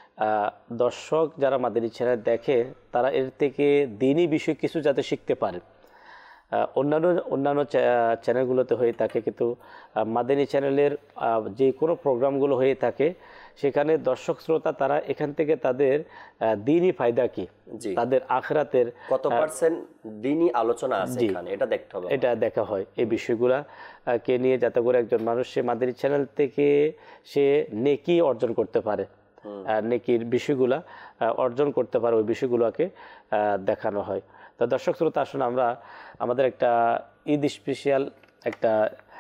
দর্শক যারা মাদানী চ্যানেল দেখে তারা এর থেকে দিনী বিষয় কিছু যাতে শিখতে পারে। অন্যান্য অন্যান্য চ্যানেলগুলোতে হয়ে থাকে, কিন্তু মাদানী চ্যানেলের যে কোনো প্রোগ্রামগুলো হয়ে থাকে সেখানে দর্শক শ্রোতা তারা এখান থেকে তাদের দিনী ফায়দা কি, তাদের আখিরাতের কত পার্সেন্ট দিনী আলোচনা আছে এখানে এটা দেখতে হবে, এটা দেখা হয়। এই বিষয়গুলা কে নিয়ে যাতে করে একজন মানুষ সে মাদানী চ্যানেল থেকে সে নেকি অর্জন করতে পারে, নেকির বিষয়গুলা অর্জন করতে পারে, ওই বিষয়গুলোকে দেখানো হয়। তো দর্শক শ্রোতা আসুন আমরা আমাদের একটা ঈদ স্পেশাল একটা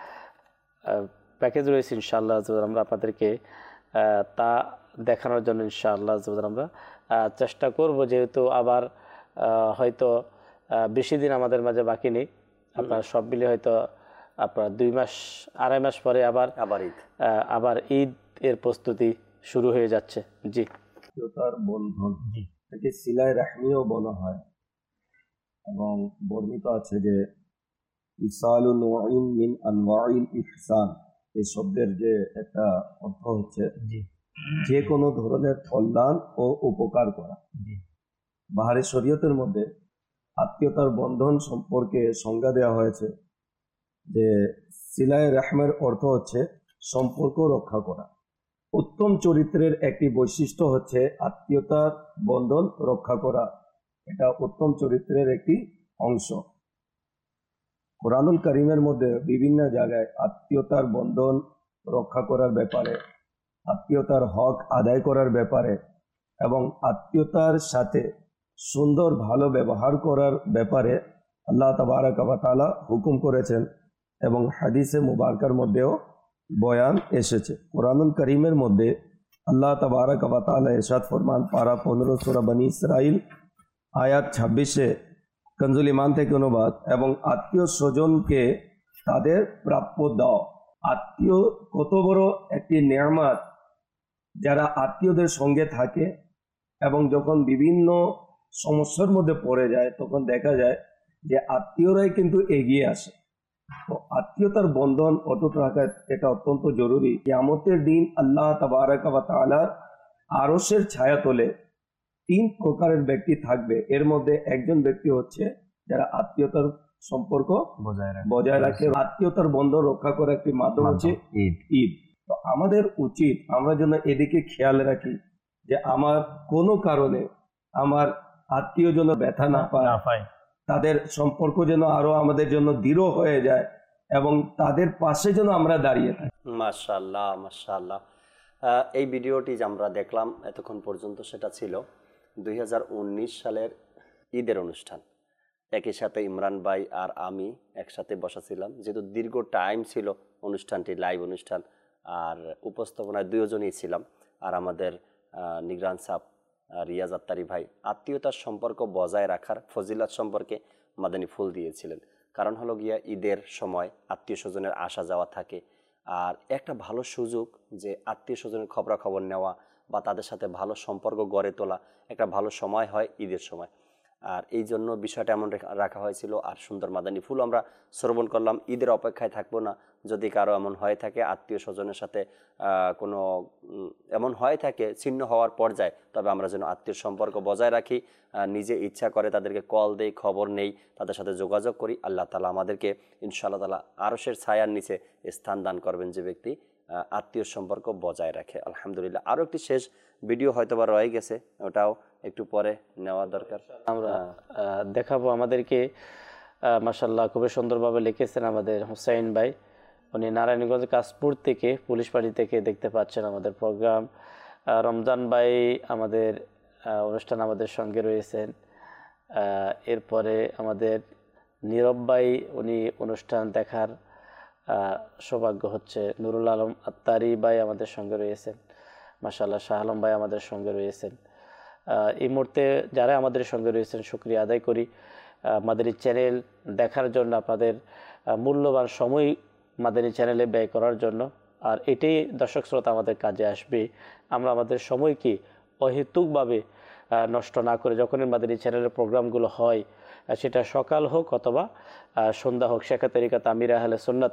প্যাকেজ রয়েছে ইনশাআল্লাহ, আমরা আপনাদেরকে তা দেখানোর জন্য ইনশাআল্লাহ আমরা চেষ্টা করব। যেহেতু আবার হয়তো বেশি দিন আমাদের মাঝে বাকি নেই, আপনার সব মিলে হয়তো আপনার দুই মাস আড়াই মাস পরে আবার আবার ঈদ আবার ঈদ এর প্রস্তুতি শুরু হয়ে যাচ্ছে। জি, তার বন্ধন একে সিলাই রাহমিও বলা হয় এবং বর্ণিত আছে যে ইসালু নুঈম মিন আনওয়াইল ইহসান, এই শব্দের যে একটা অর্থ হচ্ছে যে কোনো ধরনের কল্যাণ ও উপকার করা। বাহারি শরীয়তের মধ্যে আত্মীয়তার বন্ধন সম্পর্কে সংজ্ঞা দেওয়া হয়েছে যে সিলাই রাহমের অর্থ হচ্ছে সম্পর্ক রক্ষা করা। উত্তম চরিত্রের একটি বৈশিষ্ট্য হচ্ছে আত্মীয়তার বন্ধন রক্ষা করা, এটা উত্তম চরিত্রের একটি অংশ। কোরআনুল কারীমের মধ্যে বিভিন্ন জায়গায় আত্মীয়তার বন্ধন রক্ষা করার ব্যাপারে, আত্মীয়তার হক আদায় করার ব্যাপারে এবং আত্মীয়তার সাথে সুন্দর ভালো ব্যবহার করার ব্যাপারে আল্লাহ তাবারক ওয়া তাআলা হুকুম করেছেন এবং হাদিসে মুবারকার মধ্যেও বয়ান এসেছে। কোরআনুল কারীমের মধ্যে আল্লাহ তাবারক ওয়া তাআলা ইরশাদ ফরমান, পারা পনেরো সূরা বনী ইসরাইল আয়াত ছাব্বিশে কনজুল ইমান থেকে অনুবাদ, এবং আত্মীয় স্বজনকে তাদের প্রাপ্য দাও। আত্মীয় কত বড় একটি নেয়ামত, যারা আত্মীয়দের সঙ্গে থাকে এবং যখন বিভিন্ন সমস্যার মধ্যে পড়ে যায় তখন দেখা যায় যে আত্মীয়রাই কিন্তু এগিয়ে আসে। তো আত্মীয়তার বন্ধন অটুট রাখা এটা অত্যন্ত জরুরি। কিয়ামতের দিন আল্লাহ তাবারক ওয়া তাআলার আরশের ছায়া তলে তিন প্রকারের ব্যক্তি থাকবে, এর মধ্যে একজন ব্যক্তি হচ্ছে যারা আত্মীয়তার সম্পর্ক বজায় রাখে। আত্মীয়তার বন্ধন রক্ষা করার একটি মাধ্যম হচ্ছে ঈদ। ঈদ তো আমাদের উচিত আমরা যেন এদিকে খেয়াল রাখি যে আমার কোনো কারণে আমার আত্মীয় যেন ব্যথা না পায়, তাদের সম্পর্ক যেন আরো আমাদের জন্য দৃঢ় হয়ে যায় এবং তাদের পাশে যেন আমরা দাঁড়িয়ে থাকি। মাশাআল্লাহ মাশাআল্লাহ। এই ভিডিওটি যে আমরা দেখলাম এতক্ষণ পর্যন্ত সেটা ছিল দুই হাজার উনিশ সালের ঈদের অনুষ্ঠান। একই সাথে ইমরান ভাই আর আমি একসাথে বসাছিলাম, যেহেতু দীর্ঘ টাইম ছিল অনুষ্ঠানটি লাইভ অনুষ্ঠান, আর উপস্থাপনায় দুজনই ছিলাম, আর আমাদের নিগরান সাহেব রিয়াজ আত্তারি ভাই আত্মীয়তার সম্পর্ক বজায় রাখার ফজিলত সম্পর্কে মাদানী ফুল দিয়েছিলেন। কারণ হলো গিয়া ঈদের সময় আত্মীয় স্বজনের আসা যাওয়া থাকে, আর একটা ভালো সুযোগ যে আত্মীয় স্বজনের খবরাখবর নেওয়া বা তাদের সাথে ভালো সম্পর্ক গড়ে তোলা একটা ভালো সময় হয় ঈদের সময়। আর এই জন্য বিষয়টা এমন রাখা হয়েছিল। আর সুন্দর মাদানী ফুল আমরা শ্রবণ করলাম। ঈদের অপেক্ষায় থাকবো না, যদি কারো এমন হয়ে থাকে আত্মীয় স্বজনের সাথে কোনো এমন হয়ে থাকে ছিন্ন হওয়ার পর্যায়ে, তবে আমরা যেন আত্মীয় সম্পর্ক বজায় রাখি, নিজে ইচ্ছা করে তাদেরকে কল দেই, খবর নেই, তাদের সাথে যোগাযোগ করি। আল্লাহ তালা আমাদেরকে ইনশাআল্লাহ তালা আরশের ছায়ার নিচে স্থান দান করবেন যে ব্যক্তি আত্মীয় সম্পর্ক বজায় রাখে। আলহামদুলিল্লাহ। আরও একটি শেষ ভিডিও হয়তো বা রয়ে গেছে, ওটাও একটু পরে নেওয়া দরকার। আমরা দেখাবো। আমাদেরকে মাশাআল্লাহ খুবই সুন্দরভাবে লিখেছেন আমাদের হুসাইন ভাই, উনি নারায়ণগঞ্জ কাশপুর থেকে পুলিশ পাড়ি থেকে দেখতে পাচ্ছেন আমাদের প্রোগ্রাম। রমজান ভাই আমাদের অনুষ্ঠান আমাদের সঙ্গে রয়েছেন। এরপরে আমাদের নীরব ভাই, উনি অনুষ্ঠান দেখার সৌভাগ্য হচ্ছে। নুরুল আলম আত্তারি ভাই আমাদের সঙ্গে রয়েছেন। মাশাআল্লাহ শাহ আলম ভাই আমাদের সঙ্গে রয়েছেন। এই মুহূর্তে যারা আমাদের সঙ্গে রয়েছেন শুকরিয়া আদায় করি মাদানী চ্যানেল দেখার জন্য, আপনাদের মূল্যবান সময় মাদানী চ্যানেলে ব্যয় করার জন্য। আর এটাই দর্শক শ্রোতা আমাদের কাজে আসবে, আমরা আমাদের সময় কি অহেতুকভাবে নষ্ট না করে যখনই মাদানী চ্যানেলের প্রোগ্রামগুলো হয়, সেটা সকাল হোক অথবা সন্ধ্যা হোক, শেখ তরিকাত আমির আহলে সুন্নাত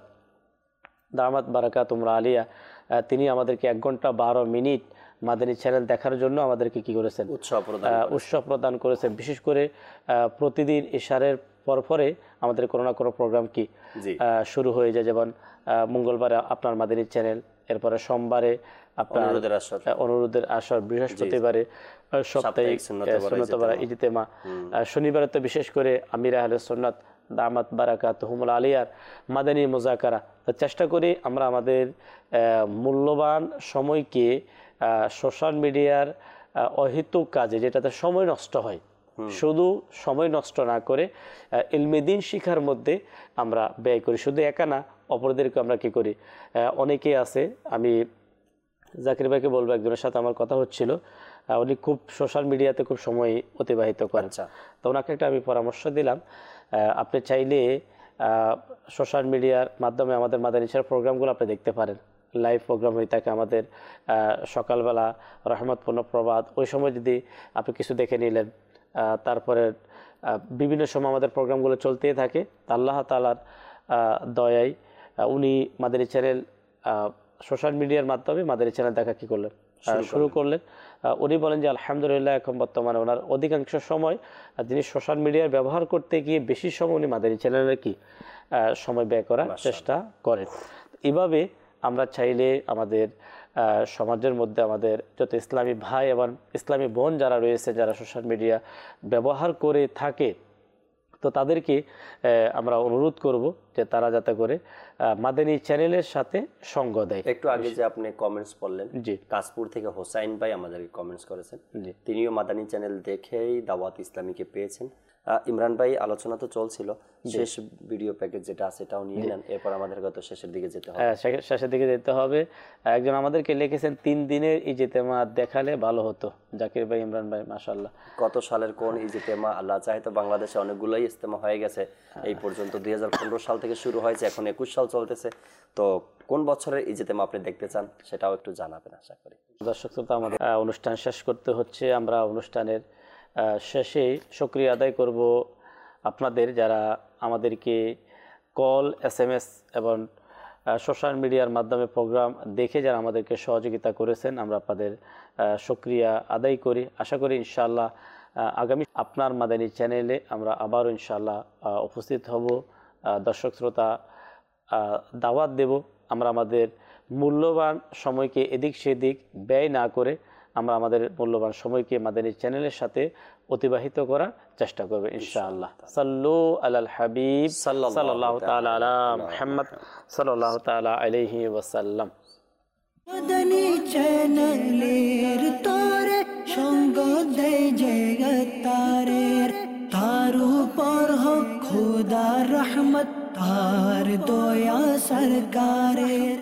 দামাত বারাকাতুহুম আলিয়া তিনি আমাদেরকে এক ঘন্টা বারো মিনিট মাদানী চ্যানেল দেখার জন্য আমাদেরকে কি করেছেন, উৎসাহ প্রদান উৎসাহ প্রদান করেছেন। বিশেষ করে প্রতিদিন ইশারের পর পরে আমাদের কোনো না কোনো প্রোগ্রাম কি শুরু হয়ে যায়, যেমন মঙ্গলবারে আপনার মাদানী চ্যানেল, এরপরে সোমবারে আপনার অনুরোধের আসর, বৃহস্পতিবারে সাপ্তাহিক সুন্নাত ইজতেমা, শনিবারে তো বিশেষ করে আমির আহলে সুন্নাত দামাত বারাকাতুহুম আলিয়ার মাদানী মুযাকারা। চেষ্টা করি আমরা আমাদের মূল্যবান সময়কে সোশ্যাল মিডিয়ার অহেতুক কাজে, যেটাতে সময় নষ্ট হয়, শুধু সময় নষ্ট না করে ইলমে দ্বীন শিখার মধ্যে আমরা ব্যয় করি। শুধু একা না, অপরদেরকে আমরা কি করি। অনেকেই আছে, আমি জাকির ভাইকে বলবো, একজনের সাথে আমার কথা হচ্ছিল, উনি খুব সোশ্যাল মিডিয়াতে খুব সময় অতিবাহিত করেন। তো ওনাকে একটা আমি পরামর্শ দিলাম, আপনি চাইলে সোশ্যাল মিডিয়ার মাধ্যমে আমাদের মাদানী চ্যানেল প্রোগ্রামগুলো আপনি দেখতে পারেন। লাইভ প্রোগ্রাম হয়ে থাকে আমাদের সকালবেলা রহমতপূর্ণ প্রবাদ, ওই সময় যদি আপনি কিছু দেখে নিলেন, তারপরে বিভিন্ন সময় আমাদের প্রোগ্রামগুলো চলতেই থাকে। আল্লাহ তাআলার দয়ায় উনি মাদানী চ্যানেল সোশ্যাল মিডিয়ার মাধ্যমে মাদানী চ্যানেল দেখা কি করলেন, শুরু করলেন। উনি বলেন যে আলহামদুলিল্লাহ এখন বর্তমানে ওনার অধিকাংশ সময় যিনি সোশ্যাল মিডিয়ার ব্যবহার করতে গিয়ে বেশি সময় উনি মাদানী চ্যানেলের কি সময় ব্যয় করার চেষ্টা করেন। এভাবে আমরা চাইলে আমাদের সমাজের মধ্যে আমাদের যত ইসলামী ভাই এবং ইসলামী বোন যারা রয়েছে, যারা সোশ্যাল মিডিয়া ব্যবহার করে থাকে, তো তাদেরকে আমরা অনুরোধ করব যে তারা যাতে করে মাদানী চ্যানেলের সাথে সঙ্গ দেয়। একটু আগে যে আপনি কমেন্টস পড়লেন, জি, কাশপুর থেকে হোসাইন ভাই আমাদেরকে কমেন্টস করেছেন, জি, তিনিও মাদানী চ্যানেল দেখেই দাওয়াত ইসলামীকে পেয়েছেন। ইমরান ভাই আলোচনা তো চলছিল, শেষ ভিডিও প্যাকেজ যেটা আছে এটাও নিয়ে নেন, এরপর আমাদের তো শেষের দিকে যেতে হবে। শেষের দিকে যেতে হবে। একজন আমাদেরকে লিখেছেন তিন দিনের ইজতেমা দেখালে ভালো হতো। জাকির ভাই, ইমরান ভাই, মাশাআল্লাহ। কত সালের কোন ইজতেমা? আল্লাহ চাহে তো বাংলাদেশে অনেকগুলোই ইজতেমা হয়ে গেছে এই পর্যন্ত। দুই হাজার পনেরো সাল থেকে শুরু হয়েছে, এখন একুশ সাল চলতেছে। তো কোন বছরের ইজতেমা আপনি দেখতে চান সেটাও একটু জানাবেন আশা করি। দর্শক শ্রোতা, আমাদের অনুষ্ঠান শেষ করতে হচ্ছে। আমরা অনুষ্ঠানের শেষে শুকরিয়া আদায় করব আপনাদের, যারা আমাদেরকে কল, এস এম এস এবং সোশ্যাল মিডিয়ার মাধ্যমে প্রোগ্রাম দেখে যারা আমাদেরকে সহযোগিতা করেছেন, আমরা আপনাদের শুকরিয়া আদায় করি। আশা করি ইনশাআল্লাহ আগামী আপনার মাদানী চ্যানেলে আমরা আবারও ইনশাআল্লাহ উপস্থিত হব। দর্শক শ্রোতা, দাওয়াত দেব আমরা আমাদের মূল্যবান সময়কে এদিক সেদিক ব্যয় না করে আমরা আমাদের মূল্যবান সময়কে মাদানী চ্যানেলের সাথে অতিবাহিত করার চেষ্টা করব ইনশাআল্লাহ। সাল্লু আলাল হাবিব সাল্লাল্লাহু তাআলা আলা মুহাম্মদ সাল্লাল্লাহু তাআলা আলাইহি ওয়াসাল্লাম। মাদানী চ্যানেলের তোরে সঙ্গ দেয় জগতারের, তার উপর হোক খোদার রহমত, তার দয়া সরকারের।